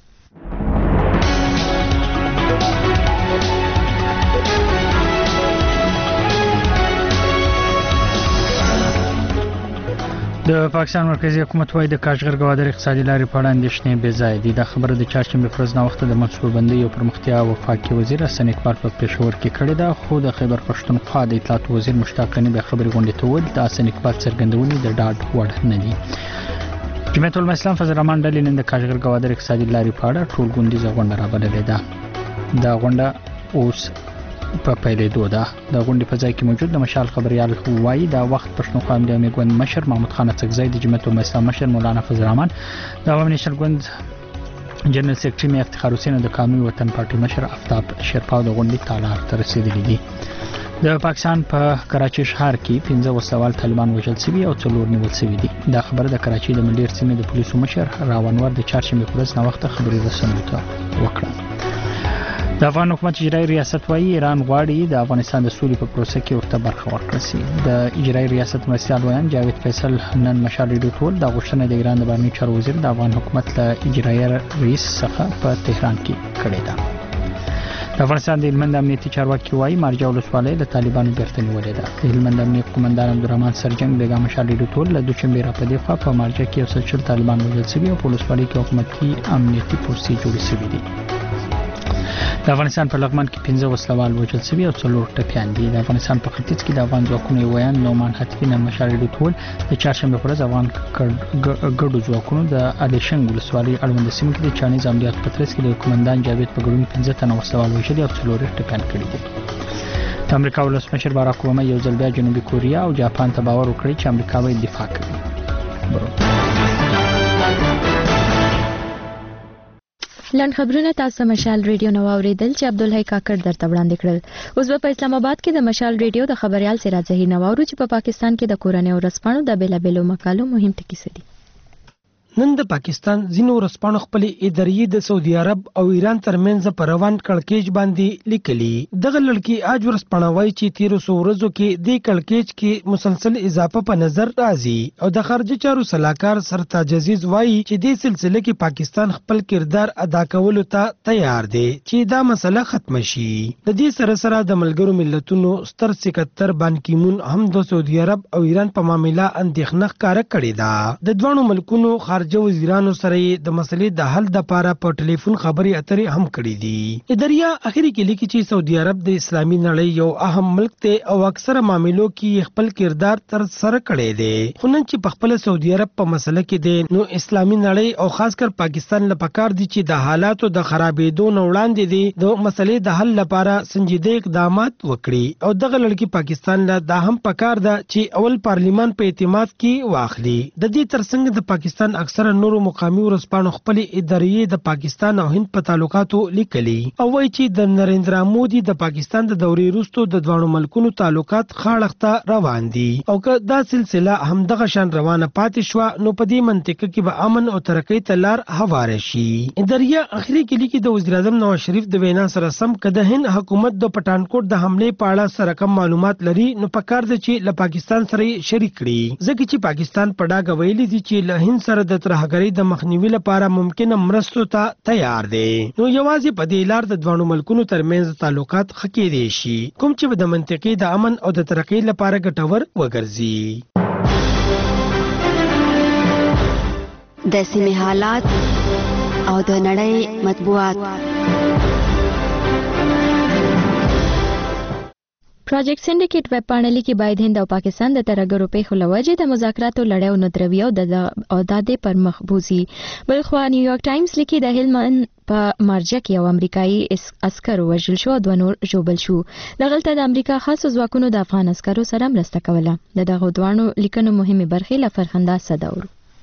د پاکستان مرکزی حکومت وايي د کاشغر ګوادر اقتصادي لارې په اړه اندېښنې بې ځایه دي. دا خبره د چهارشنبې په ورځ ناوخته د منصوبه‌بندۍ او پرمختیا وفاقي وزیر حسن اقبال په پېښور کې کړې ده، خو د خیبر پښتونخوا د اطلاعاتو وزیر مشتاق غني د خبرې غونډې ته وویل د حسن اقبال څرګندونې د ډاډ وړ نه دي. جمعیت العلماء اسلام فضل الرحمن ډلې نن د کاشغر ګوادر اقتصادي لارې په اړه ټول ګوندیزه غونډه رابللې ده. دا غونډه اوس په پیلېدو ده. د غونډې په ځای کې موجود د مشال خبريال وایي دا وخت پښتونخوا ملي ګوند مشر محمود خان اڅکزی، د جمعیت العلماء اسلام مشر مولانا فضل الرحمن، د عوامي نیشنل ګوند جنرال سیکرټري میا افتخار حسین او د قومي وطن پارټي مشر آفتاب شیرپا د غونډې تالار ته رسېدلي دي. د پاکستان په کراچي ښار کې پنځه وسلوال طالبان وژل شوي او څلور نیول شوي دي. دا خبره د کراچي د ملي سیمې د پولیسو مشر راونور د چهارشنبې په ورځ ناوخته خبري رسنیو ته وکړه. د افغان حکومت اجرایي ریاست وايي ایران غواړي د افغانستان د سولې په پروسه کې ورته برخه ورکړي شي. د اجرایي ریاست مرستیال ویان جاوید فیصل نن مشال ریډیو ټول د غوښتنه د ایران د بهرنیو چارو وزیر د افغان حکومت له اجرایي رئیس څخه په تهران کې کړې ده. د افغانستان د هلمند امنیتي چارواکي وايي مارجه ولسوالۍ له طالبانو بیرته نیولې ده. د هلمند امنیت قومندان عبدالرحمن سرجنګ بیګا مشال ریډیو ټول له دوشنبې را په دې خوا په مارجه کې یو سل شل طالبان وژل شوي او په ولسوالۍ کې حکومتي امنیتي پوستې جوړې شوي دي. د افغانستان په لغمان کې پنځه وسلوال وژل شوي او څلور ټپیان دي. د افغانستان په ختیځ کې د افغان ځواکونو ویان نومان حتفي نن مشال ریډیو ټول د چهارشنبې په ورځ افغان ګډو ځواکونو د الیشنګ ولسوالۍ اړوند سیمه کې د چانیز عملیاتو په ترڅ کې د قومندان جاوید په ګډون پنځه تنه وسلوال وژلي او څلور ټپیان کړي دي. د امریکا ولسمشر باراک اوباما یو ځل بیا جنوبي کوریا او جاپان ته باور وکړی چې امریکا به دفاع کوي. لنډ خبرونه تاسو مشال ریډیو نو اوریدل چې عبدالحی کاکړ درته وړاندې کړل. اوس په اسلام آباد کې د مشال ریډیو د خبريال سراج زهیر نواورو چې په پاکستان کې د کورنۍ ورځپاڼو د بیلابېلو مقالو مهم ټکي څه دي. نن د پاکستان ځینو ورځپاڼو خپلې ادارې د سعودي عرب او ایران ترمنځ په روان کړکېچ باندې لیکلي. دغه لړکی اج ورځپاڼه وایي چې تیرو څو ورځو کې د کړکېچ کې مسلسل اضافه په نظر راځي او د خارجه چارو سلاکار سرتاج عزیز وایي چې د سلسله کې پاکستان خپل کردار ادا کولو ته تیار دی چې دا مسله ختم شي. د دې سره سره د ملګرو ملتونو ستر سکرټر بان کی مون هم د سعودي عرب او ایران په معاملې اندېښنه ښکاره کړې ده. د دوه ملکونو خارجه وزیرانو سره د مسلې د حل لپاره په ټلیفون خبرې اترې هم کړې دي. اداریا اخري کې لیکي چې سعودي عرب د اسلامي نړۍ یو اهم ملک دی او اکثره معاملو کې خپل کردار تر سره کړی دی. خو نن چې په خپل سعودي عرب په مسله کې دی نو اسلامي نړۍ او خاص کر پاکستان له پکار دي چې د حالاتو د خرابېدو نه وړاندې دي د مسلې د حل لپاره سنجیده اقدامات وکړي او دغه لړکی پاکستان له دا هم پکار ده چې اول پارلیمان په اعتماد کې واخلي. د دې ترڅنګ د پاکستان اکثره نورو مقامي ورځپاڼو خپلې ادارې د پاکستان او هند په تعلقاتو لیکلي او وایي چې د نریندرا مودي د پاکستان د دورې وروسته د دوه ملکونو تعلقات خاړخته روان دي او که دا سلسله همدغه شان روانه پاتې شو نو په دې منطقه کې به امن او ترقۍ ته لار هواره شي. اداریا اخري کې لیکي د وزیر اعظم نواز شریف د وینا سره سم که د هند حکومت د پټانکوټ د حملې په اړه سره کم معلومات لري نو پکار ده چې له پاکستان سره شریک کړي ځکه چې پاکستان په ډاګه ویلي دي چې له هند سره د ترهګرۍ د مخنیوي لپاره ممکنه مرستو ته تیار دی. نو یوازې په دې لار د دوه ملکونو ترمنځ تعلقات ښه کېدای شي کوم چې د منطقې د امن او د ترقۍ لپاره ګټور وګرځي. د سیمې حالات او د نړۍ مطبوعات. پروجیکټ سینډیکیټ ویب پاڼه لیکي باید هند او پاکستان د ترهګرو پیښو له وجې د مذاکراتو لړۍ نه دروي او د اعداد پر مخ بوزي. بلخوا نیویارک ټایمز لیکي د هلمند په مارجه کې یو امریکایي عسکر وژل شو او دوه نور ژوبل شو. دغلته د امریکا خاصو ځواکونو د افغان عسکرو سره مرسته کوله. د دغو دواړو لیکنو مهمې برخې له فرخنده صداورو.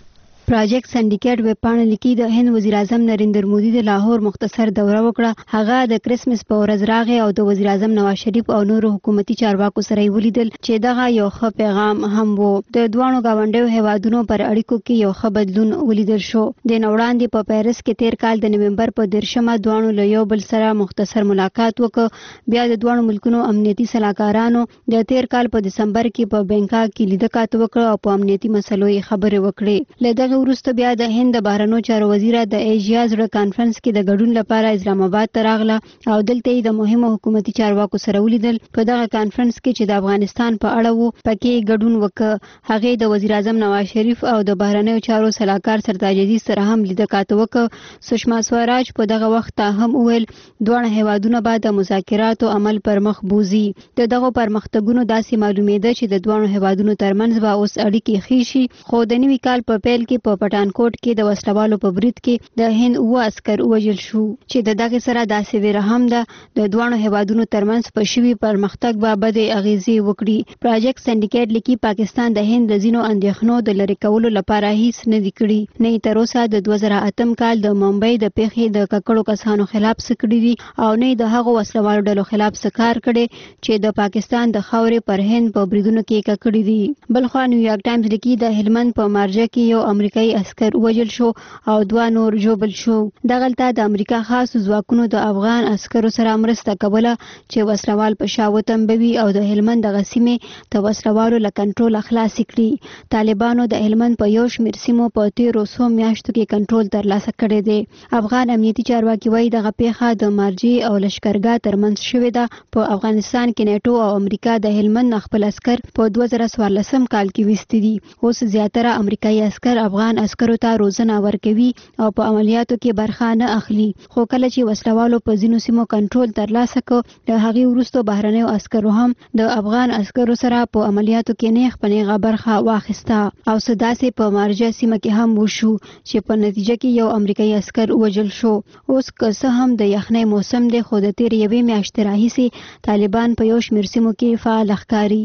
پراجیکټ سنډیکیټ ویب پاڼه لیکي د هند وزیر اعظم نریندر مودي د لاهور مختصر دوره وکړه. هغه د کرسمس په ورځ راغی او د وزیر اعظم نواز شریف او نورو حکومتي چارواکو سره ولیدل چې دغه یو ښه پیغام هم وو. د دوه غاونډیو هیوادونو پر اړیکو کې یو ښه بدلون ولیدل شو. د نوړاندې په پیرس کې تیر کال د نومبر په دیرشمه دوه له یو بل سره مختصر ملاقات وکړ. بیا د دوه ملکونو امنیتي سلاکارانو د تیر کال په دسمبر کې په بانکاک کې لیدکات وکړه او په امنیتي مسلو یې خبرې وکړې. له دغه وروسته بیا د هند د بهرنیو چارو وزیر د ایشیا زړه کانفرنس کې د ګډون لپاره اسلام آباد ته راغله او دلته یې د مهمو حکومتي چارواکو سره ولیدل. په دغه کانفرنس کې چې د افغانستان په اړه وو پکې ګډون وکړ. هغه د وزیر اعظم نواز شریف او د بهرنیو چارو سلاکار سردار عزیز سره هم لیدکات وکړه. سشما سوراج په دغه وخت هم وویل دوه هیوادونه به د مذاکراتو عمل پر مخ بوزي. د دغه پرمختګونو داسې معلومېده چې د دوه هیوادونو ترمنځ به اوس اړیکې ښې شي. خو د نوي کال په پیل کې په پټانکوټ کې د وسلوالو په برید کې د هند اوه عسکر ووژل شو چې د دغه سره داسې ویره هم ده د دوه هیوادونو ترمنځ په شوي پرمختګ به بدې اغیزې وکړي. پراجیکټ سنډیکیټ لیکي پاکستان د هند د ځینو اندېښنو د لرې کولو لپاره هیڅ نه دي کړي. نه تر اوسه د دوه زره اتم کال د ممبئی د پیښې د ککړو کسانو خلاف څه کړي دي او نه د هغو وسلوالو ډلو خلاف څه کار کړي چې د پاکستان د خاورې پر هند په بریدونو کې ککړي دي. بلخوا نیویارک ټایمز لیکي د هلمند په مارجه کې یو امریکایي عسکر وژل شو او دوه نور ژوبل شو. دغلته د امریکا خاص ځواکونو د افغان عسکرو سره مرسته کوله چې وسلوال په شا وتمبوي او د هلمند دغه سیمې د وسلوالو له کنټرول خلاص کړي. طالبانو د هلمند په یو شمېر سیمو په تیرو څو میاشتو کې کنټرول ترلاسه کړی دی. افغان امنیتي چارواکي وایي دغه پیښه د مارجې او لشکرګاه ترمنځ شوې ده. په افغانستان کې نیټو او امریکا د هلمند خپل عسکر په دوه زره څوارلسم کال کې ویستي دي. اوس زیاتره امریکایي عسکر افغان عسکرو ته روزنه ورکوي او په عملیاتو کې برخه نه اخلي. خو کله چې وسلوالو په ځینو سیمو کنټرول ترلاسه کړ د هغې وروسته بهرنیو عسکرو هم د افغان عسکرو سره په عملیاتو کې نیغ په نیغه برخه واخیسته او څه داسې په مارجه سیمه کې هم وشو چې په نتیجه کې یو امریکایي عسکر ووژل شو. اوس که څه هم د یخنۍ موسم دی خو د تیرې یوې میاشتې راهیسې طالبان په یو شمېر سیمو کې فعال ښکاري.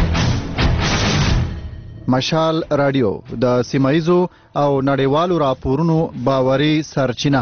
مشال رادیو د سیمایزو او نړیوالو راپورونو باوري سرچینه.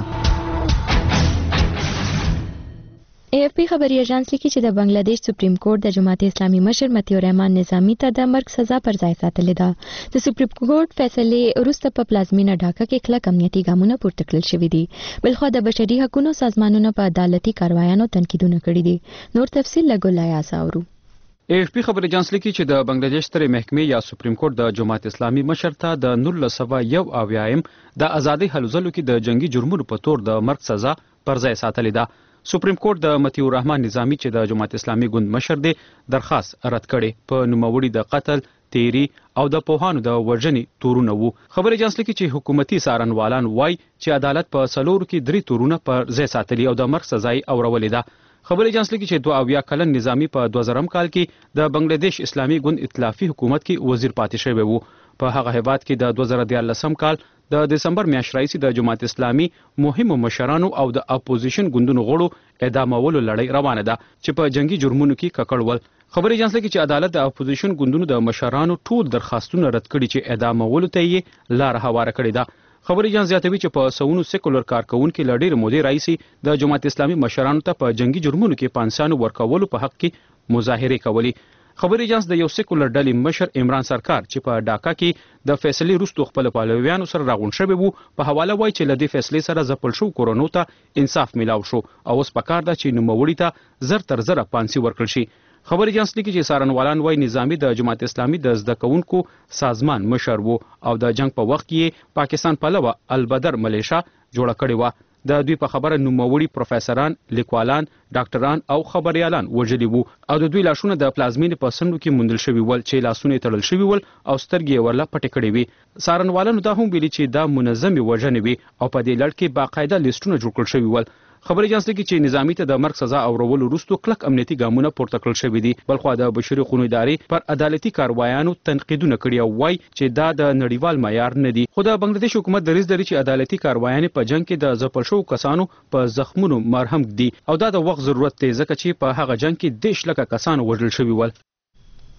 اے ایف پی خبري اژانس لیکي چې د بنگلاديش سپریم کورټ د جماعت اسلامي مشر متیو رحمان نظامی ته د مرګ سزا پر ځای ساتلې ده. د سپریم کورټ فیصلې وروسته په پلازمینه ډاکا کې کلک امنیتي ګامونه پورته کړل شوي دي. بلخوا د بشري حقوقو سازمانونو په عدالتي کاروایانو تنقیدونه کړي دي. نور تفصیل له ګلای آساورو. اے ایف پی خبري اژانس لیکي چې د بنگلاديش سترې محکمې یا سپریم کورټ د جماعت اسلامي مشر ته د نولس سوه یو اویایم د ازادۍ هلو ځلو کې د جنگي جرمونو په تور د مرګ سزا پر ځای ساتلې ده. سپریم کورټ د متیو رحمان نظامی چې د جماعت اسلامي ګوند مشر دی درخواست رد کړي. په نوموړي د قتل، تیری او د پوهانو د وژنې تورونه وو. خبري اژانس لیکي چې حکومتي څارنوالان وایي چې عدالت په څلورو کې درې تورونه پر ځای ساتلي او د مرګ سزا یې اورولې ده. خبري اژانس لیکي چې دوه اویا کلن نظامی په دوه زرم کال کې د بنگلاديش اسلامي ګوند ائتلافي حکومت کې وزیر پاتې شوی وو. په هغه هیواد کې د دوه زره دیارلسم کال د دسمبر میاشت راهیسې د جماعت اسلامي مهمو مشرانو او د اپوزیشن ګوندونو غړو اعدامولو لړۍ روانه ده چې په جنگي جرمونو کې ککړ ول. خبري اژانس لیکي چې عدالت د اپوزیشن ګوندونو د مشرانو ټول درخواستونه رد کړي چې اعدامولو ته یې لار هواره کړې ده. خبري اژانس زیاتوي چې په سونو سیکولر کارکونکو له ډېرې مودې راهیسې د جماعت اسلامي مشرانو ته په جنگي جرمونو کې پانسانو ورکولو په حق کې مظاهرې کولې. خبري اژانس د یو سیکولر ډلې مشر عمران سرکار چې په ډاکا کې د فیصلې وروسته خپل پلویانو سره راغون شوی وو په حواله وایي چې لدې فیصلې سره ځپل شو کورونو ته انصاف میلاو شو او اوس پکار ده چې نوموړي ته زر تر زره پانسي ورکړل شي. خبري اژانس لیکي چې څارنوالان وایي نظامی د جماعت اسلامي د زده کوونکو سازمان مشر وو او د جنگ په وخت کې پاکستان پلوه البدر ملیشا جوړه کړې وه. د دوی په خبره نوموړي پروفیسوران، لیکوالان، ډاکټران او خبريالان وژلي وو او د دوی لاشونه د پلازمینې په سندو کې موندل شوي ول چې لاسونه تړل شوي ول او سترګې یې ورله پټې کړې وي. څارنوالانو دا هم ویلي چې دا منظمې وژنې وي او په دې لړ کې باقاعده لیسټونه جوړ کړل شوي ول. خبري اژانس لیکي چې نظامی ته د مرګ سزا اورولو وروسته کلک امنیتي ګامونه پورته کړل شوي دي. بلخوا د بشري حقوقو ادارې پر عدالتي کاروایانو تنقیدونه کړي او وایي چې دا د نړیوال معیار نه دي. خو د بنگلاديش حکومت دریځ لري چې عدالتي کاروایانې په جنگ کې د ځپل شوو کسانو په زخمونو مرهم دي او دا د وخت ضرورت دی ځکه چې په هغه جنگ کې دیش لکه کسان وژل شوي ول.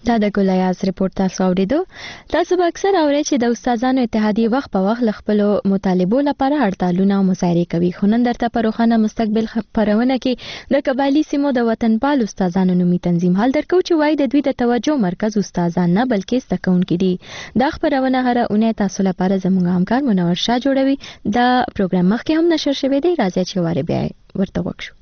دا د ګلیاز ریپورت تاسو اوریدو. تاسو به اکثر اورئ چې د استادانو اتحادیه وخت په وخت خپل مطالبو لپاره هړتالونه او مظاهرې کوي. خو نن درته په روښانه مستقبل خبرونه کې د قبایلی سیمو د وطنپال استادانو نومي تنظیم حال درکو چې وایي د دوی د توجه مرکز استادان نه بلکې زده کوونکي دي. دا خبرونه هره اونۍ تاسو لپاره زموږ همکار منور شاه جوړوي. دا پروګرام مخکې هم نشر شوی دی. راځي چې واره بیا ورته وکړو.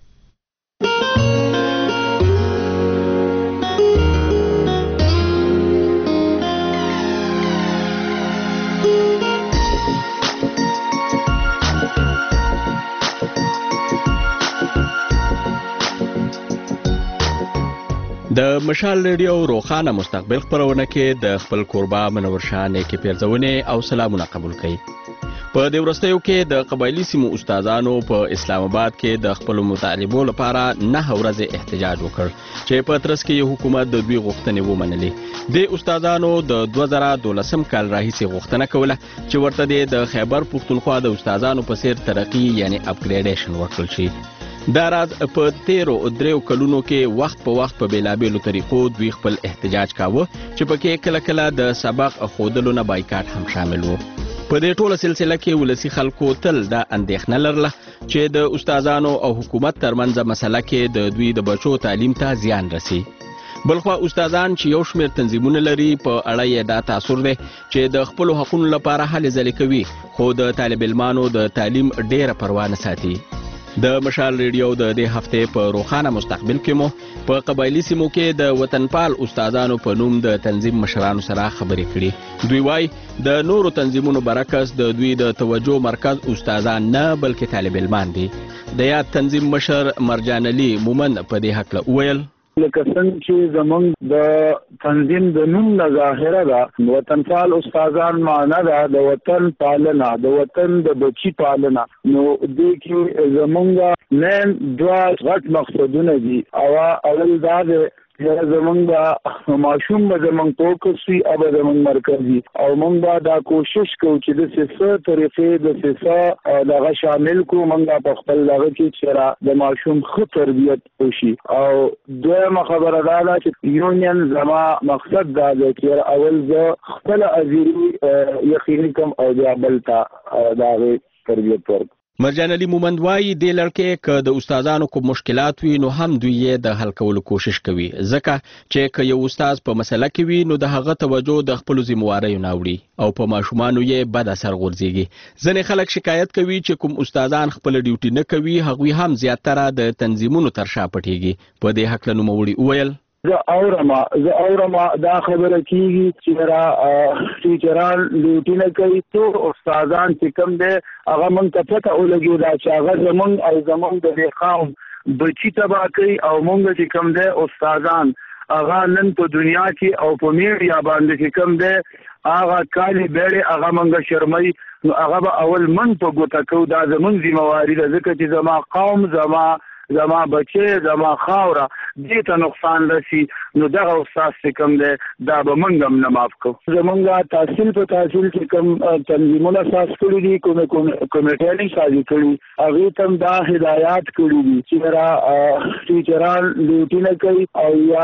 د مشال ریډیو روخانه مستقبل خبرونه کې د خپل کوربا منور شاه نیکي پیرزونه او سلامونه قبول کړي. په دې ورستیو کې د قبایلی سیمو استادانو په اسلام آباد کې د خپل مطالبو لپاره نه ورځ احتجاج وکړ چې په ترڅ کې حکومت د دوی غوښتنې ومنلې. د استادانو د دوه زره دولسم کال راهیسې غوښتنه کوله چې ورته د خیبر پښتونخوا د استادانو په څیر ترقی یعنی اپګریډیشن ورکړل شي. دا راز په تیرو دریو کلونو کې وخت په وخت په بیلابیلو طریقو دوی خپل احتجاج کاوه چې پکې کله کله د سبق خودلو نه بایکاټ هم شامل وو. په دې ټوله سلسله کې ولسی خلکو تل دا اندېښنه لرله چې د استادانو او حکومت ترمنځ مسله کې د دوی د بچو تعلیم ته زیان رسي. بلخوا استادان چې یو شمېر تنظیمونه لري په اړه یې دا تاثر دی چې د خپل حقوقو لپاره هلې ځلې کوي خو د طالب علمانو د تعلیم ډیره پروا نه ساتي. د مشال ریډیو د دې هفته په روخانه مستقبل کې مو په قبایلی سیمو کې د وطنپال استادانو په نوم د تنظیم مشرانو سره خبرې کړي. دوی وايي د نورو تنظیمونو برعکس د دوی د توجه مرکز استادان نه بلکې طالب علمان دي. د یاد تنظیم مشر مرجان علي مومن په دې حق له ویل لکه څنګه چې زمونږ د تنظیم د نوم نه ظاهره ده وطنپال استادان معنا ده د وطن پالنه د وطن د بچی پالنه. نو دې کې زمونږ مین دوه غټ مقصدونه دي. او اول دا ده چې زمونږ د ماشوم به زمونږ فوکس وي او به زمونږ مرکز وي او مونږ به دا کوشش کوو چې د څه طریقې د څه دغه شامل کو مونږ په خپل دغه کې چې د ماشوم ښه تربیت وشي. او دویمه خبره دا ده چې یونین زما مقصد دا دی چې اول زه خپله ازیري یقیني کوم او بیا بل ته د هغې تربیت ورکړم. مرجان علي مومند وايي د لړکې که د استادانو کوم مشکلات وي نو هم دوی یې د حل کولو کوشش کوي ځکه چې که یو استاد په مسله کې وي نو د هغه توجه د خپل ذمہواریو نه وړي او په ماشومانو یې بد اثر غورځيږي. ځینې خلک شکایت کوي چې کوم استادان خپل ډیوټي نه کوي هغوی هم زیاتره د تنظیمونو تر شا پټيږي. په دې حق له نوموړي وویل زه اورم زه اورم دا خبره کیږي چې را ټیچران ډیوټي نه کوي ټول استادان چې کوم دي هغه مونږ ته پته ولګي دا چې هغه زمونږ او زمونږ د دې قوم بچی تبا کوي او مونږ چې کوم دي استادان هغه نن په دنیا کې او په میډیا باندې چې کوم دي هغه کالي بیړې هغه مونږ شرمای نو هغه به اول من په ګوته کو دا زمونږ ذمہواری ده ځکه چې زما قوم زما زما بچي زما خاوره دې ته نقصان رسي نو دغه استاد چې کوم دی دا به موږ هم نه معاف کوو. زمونږ تحصیل په تحصیل چې کوم تنظیمونه اساس کړي دي کومې کمیټې سازي کړي هغې ته هم دا هدایات کړي دي چې را ټیچران ډیوټي نه کوي او یا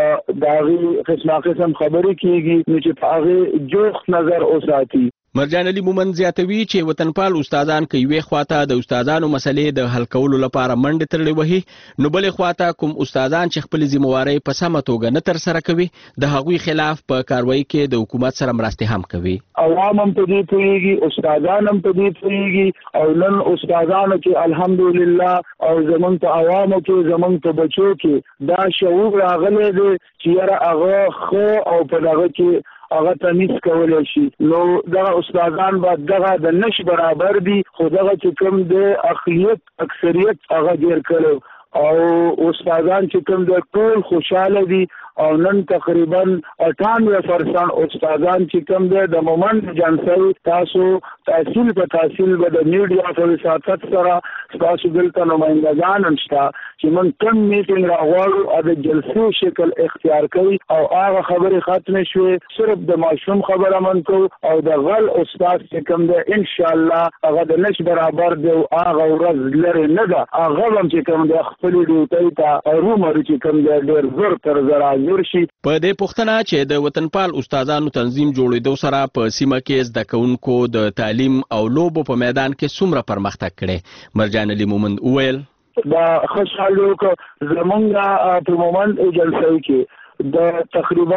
د هغې قسمه قسم خبرې کېږي نو چې په هغې جوخت نظر وساتي. مرجان علي مومن زیاتوي چې وطنپال استادان که یوې خواته د استادانو مسلې د حل کولو لپاره منډې ترړې وهي نو بلې خواته کوم استادان چې خپل ذمہوارۍ په سمه توګه نه ترسره کوي د هغوی خلاف په کاروایي کې د حکومت سره مرستې هم کوي. عوام هم په دې پوهېږي استادان هم په دې پوهېږي او نن استادانو کې الحمدلله او زمونږ په عوامو کې زمونږ په بچو کې دا شعور راغلی دی چې یاره هغه ښه او په دغه کې هغه تمیز کولی شي. نو دغه استادان به دغه د نش برابر دي خو دغه چې کوم د اقلیت اکثریت هغه ډېر کړی او استادان چې کوم د ټول خوشحاله دي او نن تقریبا اٹھانوے پرسنٹ استادان چې کوم دی د مومند جانسل تاسو تحصیل په تحصیل به د میډیا په وساطت سره تاسو دلته نمایندګان هم شته چې موږ کوم میټینګ راغواړو او د جلسې شکل اختیار کوي او هغه خبرې ختمې شوې صرف د ماشوم خبره من کوو او د غل استاد چې کوم دی انشاءالله هغه د نش برابر دی او هغه ورځ لرې نه ده هغه هم چې کوم دی خپلې ډیوټۍ ته رومرو چې کوم دی ډېر زر تر زر حاضر شي. په دې پوښتنه چې د وطنپال استادانو تنظیم جوړېدو سره په سیمه کې زده کوونکو د تعلیم او لوبو په میدان کې څومره پرمختګ کړي، مرجان علي مومند وویل دا خوشحالو کو زمونږ په مومند ایجنسی کې د تقریبا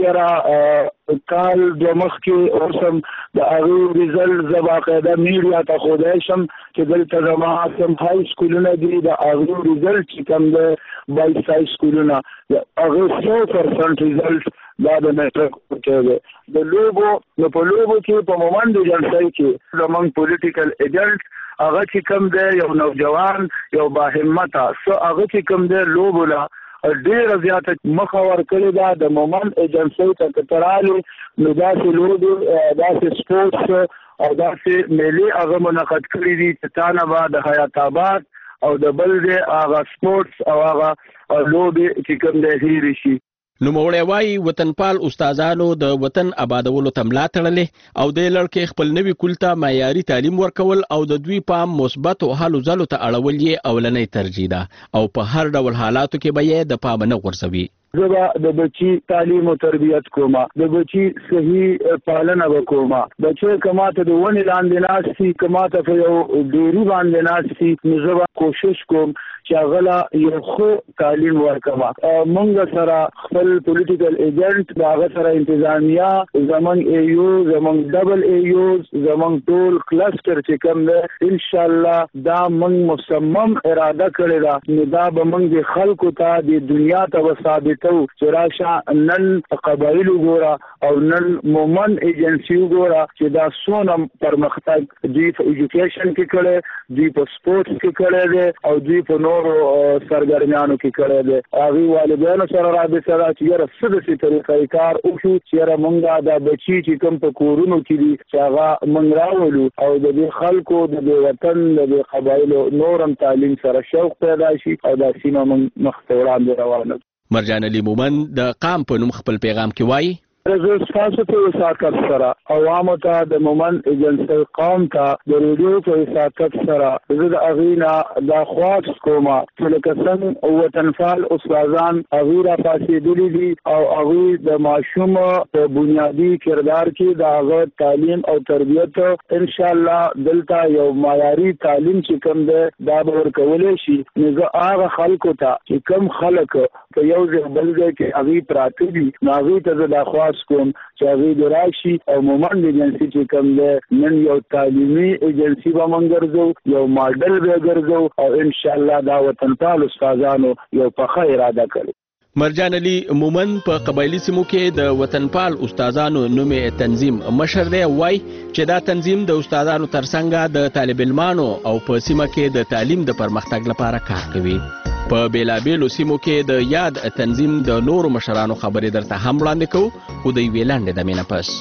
چیرې کال د مخ کې اوسم د هغه ریزلټ زبا قاعده میډیا ته خدای شم چې دلته زما کوم های سکولونه دي د هغه ریزلټ چې کوم د بای سای سکولونه هغه سو پرسنټ ریزلټ دا د میټرک کې د لوبو نو په لوبو کې په مومند ایجنسی کې زمونږ پولیټیکل ایجنټ هغه چې کوم دی یو نوجوان یو با همته سو هغه چې کوم دی لوبو لا ډېر زیاته مخاور کړی دا د مومند ایجنسی ته کترالو نو داسې لوبو داسې سپورتس او داسې میلې هغه منعقد کړي دي چې تانه به د حیات آباد او د بل دی هغه سپورتس او هغه لوبې چې کوم دی هیرې شي. نوموړی وایي وطنپال استادانو د وطن آبادولو ته ملا تړلې او د لړکې خپل نوي کول ته معیاري تعلیم ورکول او د دوی پام مثبتو هلو ځلو ته اړول یې اولنۍ ترجیح ده او په هر ډول حالاتو کې به یې د پام نه غورځوي. زه د بچی تعلیم او تربیت کومه، د بچی صحیح پالنه وکومه، بچی کماته د ونی لاندې ناشتي کماته په یو ډیری باندې ناشتي نو زه کوشش کوم چې غلا یو خو تعلیم ورکما. مونږ سره خپل پولیټیکل ایجنټ دا غ سره انتظامیه زمونږ ایو زمونږ ډبل ایو زمونږ ټول کلستر چې کوم ده ان شاء الله دا مونږ مصمم اراده کړی دا نو دا به مونږ د خلکو ته د دنیا ته ثابت چې راشه نن قبایل وګوره او نن مومند ایجنسی وګوره چې دا څونه پرمختګ دوی په ایجوکیشن کې کړي، دوی په سپورتس کې کړي دي او دوی په نورو سرګرمیانو کې کړي دي. هغه والدینو سره رابطه را چې یره څه د طریقې کار او چې یره مونږه دا بچی چې کوم په کورونو کې دي چې هغه مونږ راولو او د دې خلکو د وطن د قبایل نورم تعلیم سره شوق پیدا شي او دا سیمه مخ ته وړاندې روانه. مرجان علي مومند د قام په نوم خپل پیغام کې وایي زه ستاسو په وساکت سره عوامو ته د مومند ایجنسی قوم ته د ریډیو په وساکت سره زه د اغینا د خواست کومه چې لکه څنګه وطنفال استادان اغیرا پاسېدلي دي او اغوی د ماشوم په بنیادی کردار کې د هغه تعلیم او تربیت ان شاء الله دلته یو معیاري تعلیم چې کوم ده دا به ورکولی شي. نو زه هغه خلکو ته چې کوم خلک په یو ځای بل ځای کې اغوی پراته دي نو هغوی ته زه د خواست کوم چې هغه د راشي او مومند ایجنسی چې کوم ده نن یو تعلیمي ایجنسی به مونږ ګرځو یو ماډل به ګرځو او ان شاء الله دا وطنپال استادانو یو پخه اراده کوي. مرجان علي مومند په قبایلی سیمو کې د وطنپال استادانو نومې تنظیم مشر دی، وای چې دا تنظیم د استادانو ترڅنګ د طالب علمانو او په سیمه کې د تعلیم د پرمختګ لپاره کار کوي. په بیلابیلو سیمو کې د یاد تنظیم د نورو مشرانو خبرې درته هم وړاندې کوو خو د یوې لنډې دمې نه پس.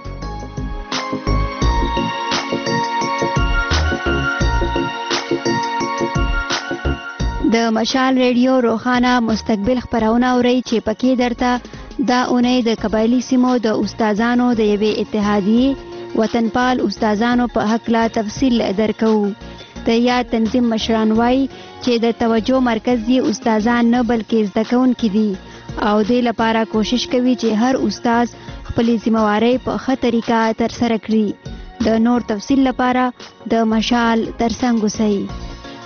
د مشال ریډیو روخانه مستقبل خبرونه اورئ چې پکې درته دا اونۍ د قبایلی سیمو د استادانو د یوې اتحادیې وطنپال استادانو په هکله تفصیل درکوو. د یاد تنظیم مشران وایي چې د توجه مرکز یې استادان نه بلکې زده کوونکي دي او دې لپاره کوشش کوي چې هر استاد خپلې ذمہوارۍ په ښه طریقه ترسره کړي. د نور تفصیل لپاره د مشال ترڅنګ اوسئ.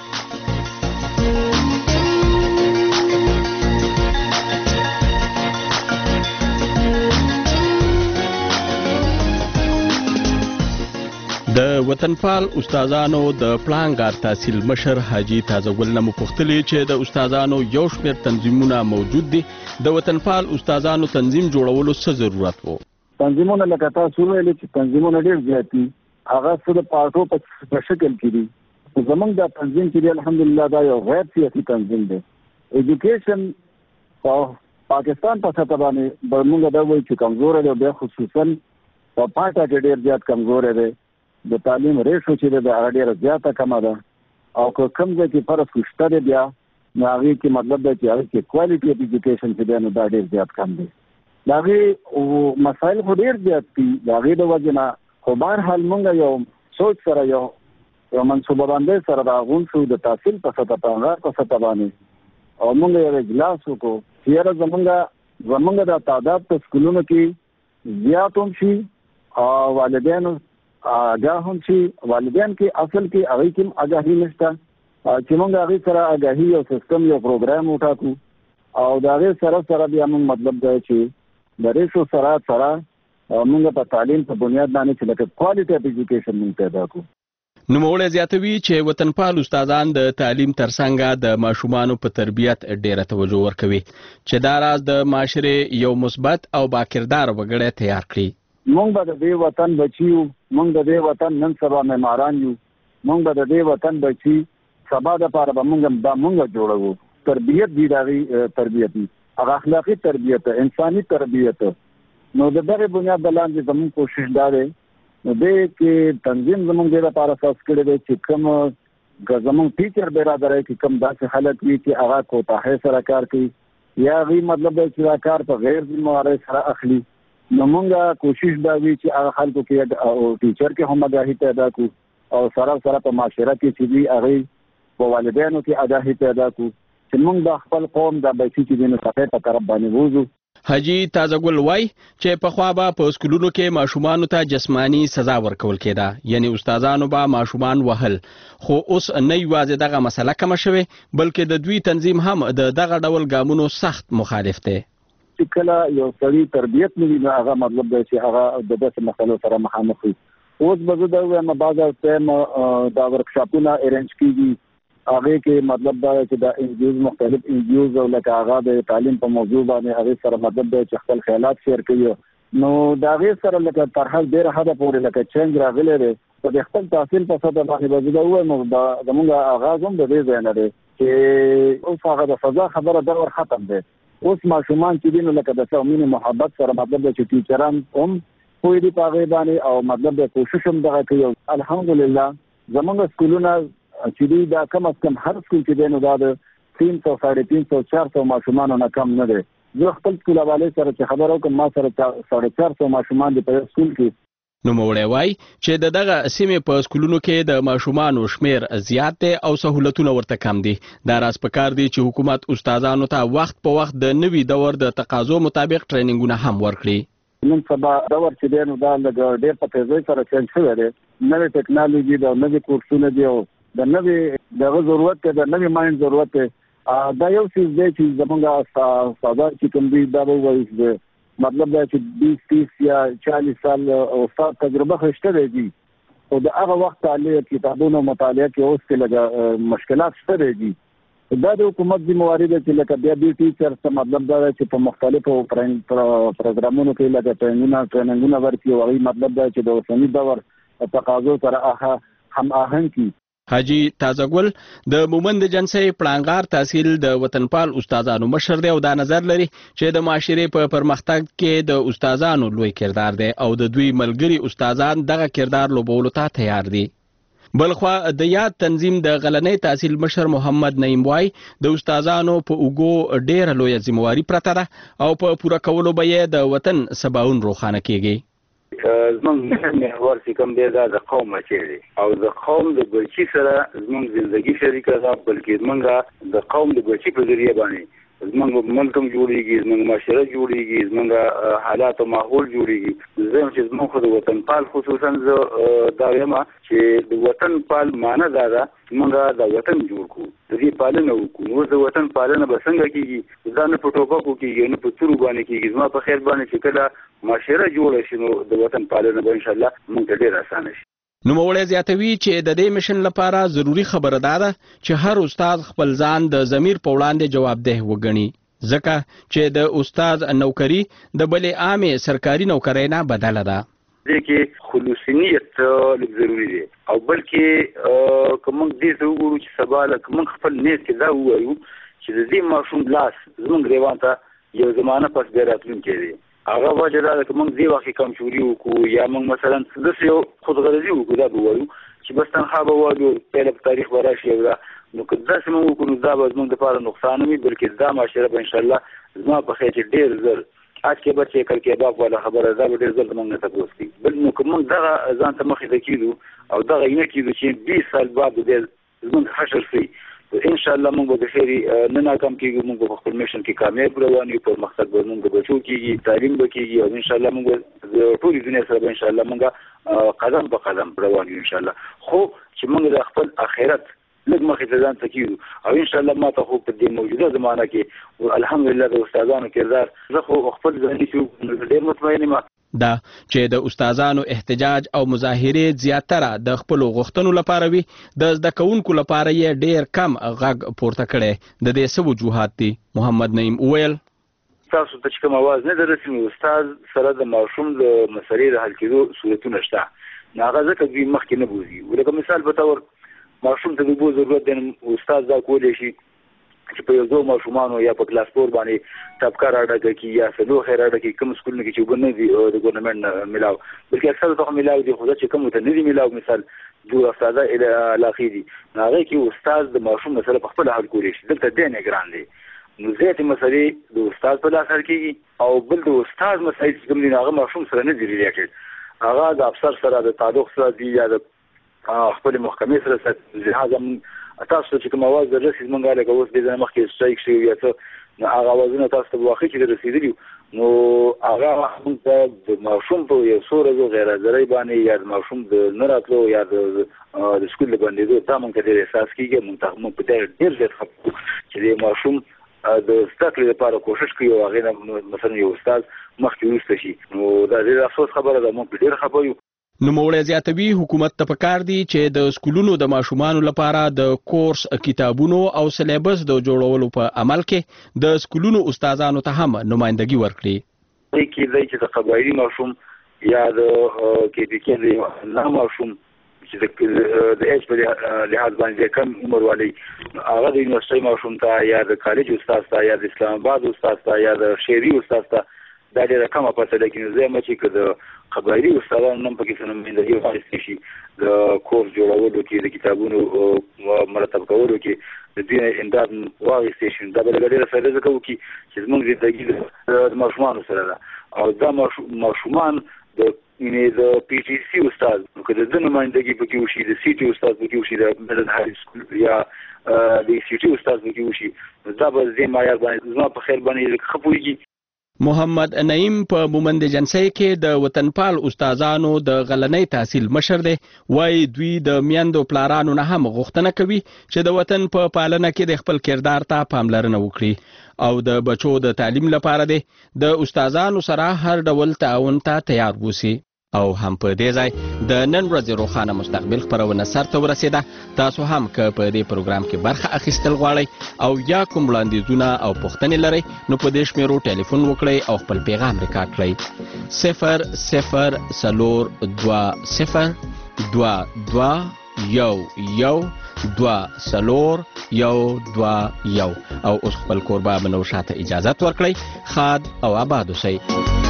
د وطنپال استادانو د پلانګار تحصیل مشر حاجی تازهګل نه مپوښتلې چې د استادانو یو شمېر تنظیمونه موجود دي، د وطنپال استادانو تنظیم جوړولو څه ضرورت وو؟ تنظیمونه لکه تاسو ویلي چې تنظیمونه ډېر زیات دي، هغه څه د پارټو په شکل کې دي. زمونږ دا تنظیم چې دی الحمدلله دا یو غیر سیاسي تنظیم دی. ایجوکیشن په پاکستان په سطح باندې به موږ دا وایو چې کمزوری دی، بیا خصوصا په پاټا کې ډېر زیات کمزوری دی. د تعلیم ریشو چې دی هغه ډېره زیاته کمه ده او که کوم ځای کې فرق شته دی بیا نو هغې کې مطلب دی چې هغې کې کوالټي اف ایجوکیشن چې دی نو دا ډېر زیات کم دی. د هغې مسایل خو ډېر زیات دي د هغې د وجې نه، خو بهرحال موږ یو سوچ سره یو یو منصوبه بندۍ سره راغون شو د تحصیل په سطح په هغه په سطح باندې او موږ یو اجلاس وکړو چې یاره زموږ زمونږ د تعداد په سکولونو کې زیات هم شي او والدین آگاه هم شي. والدین کې اصل کې هغه کې آگاهي نشته چې موږ هغه سره آگاهي او سیستم یو پروګرام وټاکو او دا غي سره سره بیا موږ مطلب دی چې د ریسو سره سره موږ په تعلیم په بنیاد باندې چې لکه کوالټي اف ایجوکیشن موږ پیدا کوو. نو موږ زیاتوي چې وطنپال استادان د تعلیم ترڅنګ د ماشومانو په تربیت ډیره توجه ورکوي چې دا راز د معاشره یو مثبت او باکردار وګړی تیار کړي. موږ به د دې وطن بچیو، موږ د دې وطن نن سبا معماران یو، موږ به د دې وطن بچي سبا د پاره به موږ دا موږ جوړو. تربیت دی داغي تربیت دی هغه اخلاقی تربیت انساني تربیت. نو د دغه بنیاد باندې زموږ کوشش دا دی نو دې کې تنظیم زموږ لپاره اساس کړی دی چې کوم زموږ ټیچر برادرای کې کوم داسې حالت وي چې هغه کوتاه سره کار کوي یا غي مطلب چې دا کار په غیر ذمہواری سره اخلي. نو موږ کوشش دا وی چې هغه خلکو کې او ټیچر کې هم آگاهي پیدا کو او سره سره په معاشره کې چې دی هغه په والدینو کې آگاهي پیدا کو چې موږ د خپل قوم د بچی چې د نصفه په طرف باندې ووزو. حاجی تازهګل وای چې په خوا به په سکولونو کې ماشومانو ته جسمانی سزا ورکول کېده، یعنی استادانو به ماشومان وهل، خو اوس نه یوازې دغه مسله کم شوه بلکې د دوی تنظیم هم د دغه ډول ګامونو سخت مخالف دی. چې کله یو سړی تربیت نه وي هغه مطلب دی چې هغه د داسې مسلو سره مخامخ وي. اوس به زه دا وایم بعض ټایم دا ورکشاپونه ارینج کیږي هغه کې مطلب دا چې دا انجیوز مختلف انجیوز او لکه هغه د تعلیم په موضوع باندې هغه سره مطلب دا چې خپل خیالات شیر کوي. نو دا غي سره لکه ترحل ډیر حدا پورې لکه چینج راغلی دی په خپل تحصیل په سطح باندې به دا وایي نو دا زموږ آغاز هم د دې ځای نه دی چې اوس هغه د فضا خبره دور ختم دی. اوس ماشومان چې دین لکه د څومره محبت سره مطلب دا چې ټیچران هم پوی دی په غي باندې او مطلب د کوشش هم دغه کوي. الحمدلله زموږ سکولونه چې دی دا کم از کم هر سکول کې دی نو دا د تین سو ساڑھے تین سو چار سو ماشومانو نه کم نه دی. زه خپل سکول حواله سره چې خبر وکم ما سره ساڑھے چار سو ماشومان دی په سکول کې. نو موړی وای چې د دغه سیمې په سکولونو کې د ماشومانو شمیر زیات دی او سہولتونه ورته کم دي. دا راز پکار دی چې حکومت استادانو ته وخت په وخت د نوي دور د تقاضو مطابق ټریننګونه هم ورکړي. نن سبا دور چې دی نو دا لږ ډېر په تیزۍ سره چینج شوی دی. نوې ټیکنالوژي دا نوې کورسونه دی او د نوې دغه ضرورت دی د نوې مایند ضرورت دی. دا یو څه دی چې زمونږ ساده چې کوم دی دا وایي چې مطلب دا چې بیس تیس یا چالیس سال استاد تجربه خشته دی او د هغه وخت تعلیم کتابونو مطالعه کې اوس کې لږ مشکلات شته دي. دا د حکومت ذمہواری ده چې لکه بیا بي ټیچر څه مطلب دا چې په مختلفو پروګرامونو کې لکه ټریننګونه ټریننګونه ورکړي او هغه مطلب دا چې د اوسني دور تقاضو سره هم آهنګ کی. حاجی تازهګل د مومند جنسي پړانګار تحصیل د وطنپال استادانو مشر دی او دا نظر لري چې د معاشري په پرمختګ کې د استادانو لوی کردار دی او د دوی ملګری استادان دغه کردار لوبولو ته تیار دي. بلخوا د یاد تنظیم د غلنۍ تحصیل مشر محمد نعیم وای د استادانو په اوګو ډیره لوی ذمہواری پرته ده او په پوره کولو به یې د وطن سباون روخانه کیږي. زمونږ محور چې کوم دی دا د قوم مچېږي او د قوم د بچي سره زمونږ ژوندګي شریکه ده بلکې زمونږ د قوم د بچي په ذریعه باندې زمونږ ملک هم جوړیږي زمونږ معاشره جوړیږي زمونږ حالات او ماحول جوړیږي. زه هم چې زمونږ د وطنپال خصوصا زه دا وایم چې د وطنپال معنی دا ده زمونږ د وطن جوړ کړو د دې پالنه وکړو. نو د وطن پالنه به څنګه کیږي دا نه په ټوپکو کیږي نه په تورو باندې کیږي. زما په خیر باندې چې کله معاشره جوړه شي نو د وطن پالنه به انشاءالله مونږ ته ډېر اسانه شي. نو موړی زیاتوي چې د دې مشن لپاره ضروری خبره ده چې هر استاد خپل ځان د ضمیر په وړاندې جوابدeh وګڼي ځکه چې د استاد نوکری د بلې عامه سرکاري نوکری نه بدله ده. دې کې خلوصیت لږ ضروری دی او بلکې کوم دې څه وګورو چې سبا لکه موږ خپل نیت کې دا وایو چې د دې ماشوم لاس زموږ ریوان ته یو زمانه پس بیا راتلونکی دی. هغه وجه دا ده چې موږ دې وخت کمزوري وکړو یا موږ مثلا داسې یو خودغرضي وکړو دا به وایو چې بس تنخوا به وایو پیله په تاریخ به راشي او دا نو که داسې موږ وکړو نو دا به زموږ دپاره نقصان وي بلکې دا معاشره به انشاءالله زما په خیر چې ډېر زر आज के बच्चे कल के बाप वाला खबर है दा ډېر زر موږ نه تاسو کی بل نو کوم دغه ځان ته مخې ته کیدو او دغه یې کیدو چې بیس سال بعد د زموږ حشر شي ان شاء الله موږ به خیری نه ناکام کیږو، موږ په خپل میشن کې کامیاب روان یو، په مقصد به موږ بچو کیږي، تعلیم به کیږي او ان شاء الله موږ د ټولې دنیا سره ان شاء الله موږ قدم په قدم روان یو ان شاء الله. خو چې موږ د خپل اخرت لږ مخې ته ځان تکیو او ان شاء الله ما ته خو په دې موجوده زمانہ کې الحمدلله د استادانو کردار زه خو خپل ځان کې ډېر مطمئن یم دا چې د استادانو احتجاج او مظاهره زیاتره د خپل غوښتنو لپاره وي، د زده کوونکو لپاره یې ډېر کم غږ پورته کړي. د دې څه وجوهات دي؟ محمد نعیم وویل تاسو ته چې کوم आवाज نه درسي استاد سره د ماشوم د مسلې د حل کېدو صورتونه شته، هغه ځکه دوی مخکې نه بوزي. ولکه مثال په تور ماشوم ته د بو ضرورت دی، استاد دا کولی شي چې په یو ځو ماشومانو یا په کلاس فور باندې طبقه راډکه کړي یا سلوخې راډکه کړي، کوم سکولونه کې چې اوبه نه دي د ګورنمنټ نه میلاو، بلکې اکثر ته میلاو دي، خو چې کوم ته نه دي میلاو، مثال دور افتاده علاقې دي، هغه کې استاد د ماشوم مسله په خپل حل کولی شي. دلته دی نه ګران دی، نو زیاتې مسلې د استاد په لاس حل کېږي او بل د استاد مسایل چې کوم دي هغه ماشوم سره نه دي ریلیټډ، هغه د افسر سره د تعلق سره دي یا د خپل محکمې سره سره. لهذا تاسو چې کوم आवाज درسي زمونږ لکه اوس د ځنه مخکې سټرایک شوی یا څه، نو هغه اوازونه تاسو ته واقعي چې رسیدلی، نو هغه موږ ته د ماشوم په یو څو ورځو غیر حاضرۍ باندې یا د ماشوم د نه راتلو یا د سکول د بندېدو دا موږ ته ډېر احساس کېږي. موږ په ډېر ډېر زیات خفه چې د ماشوم د زده کړې لپاره کوشش کوي او هغې نه مثلا یو استاد مخکې وروسته شي، نو دا ډېر افسوس خبره ده. موږ په ډېر خفه یو. نوموړی زیاتوي حکومت ته پکار دی چې د سکولونو د ماشومانو لپاره د کورس کتابونو او سلیبس د جوړولو په عمل کې د سکولونو استادانو ته هم نمائندګي ورکړي. دې کې دی چې د قبایلي ماشوم یا د کې د کې نه ماشوم چې د ایج په لحاظ باندې کم عمر والی هغه د یونیورسيټي ماشوم ته یا د کالج استاد ته یا د اسلام آباد استاد ته یا د شهري استاد ته دا ډېره کمه پته ده. کې زه یم چې که د قبایلي استادانو هم پکې څه نمایندګي واخیستې شي د کورس جوړولو کې، د کتابونو مرتب کولو کې د دوی نه امداد واخیستې شي، دا به لږه ډېره فایده ځکه وکړي چې زموږ زندګي د ماشومانو سره ده او دا ماشومان د یعنې د پی ټي سي استاد که د ده نمایندګي پکې وشي، د سی ټي استاد پکې وشي، د مډل هاي سکول یا د سی ټي استاد پکې وشي، دا به دې معیار باندې زما په خیر باندې لږ ښه پوهېږي. محمد نعیم په مومند جنسي کې د وطنپال استادانو د غلنۍ تحصیل مشر دی. وایي دوی د میندو پلارانو نه هم غوښتنه کوي چې د وطن په پالنه کې د خپل کردار ته پاملرنه وکړي او د بچو د تعلیم لپاره دی د استادانو سره هر ډول تعاون ته تیار ووسي. او هم په دې ځای د نن ورځې روښانه مستقبل خپرونه سرته ورسېده. تاسو هم که په دې پروګرام کې برخه اخیستل غواړئ او یا کوم وړاندیزونه او پوښتنې لرئ نو په دې شمیرو ټلیفون وکړئ او خپل پیغام ریکارډ کړئ. صفر صفر څلور دوه صفر دوه دوه یو یو دوه څلور یو دوه یو. او اوس خپل کوربه بنو شاته اجازت ورکړئ. ښاد او آباد اوسئ.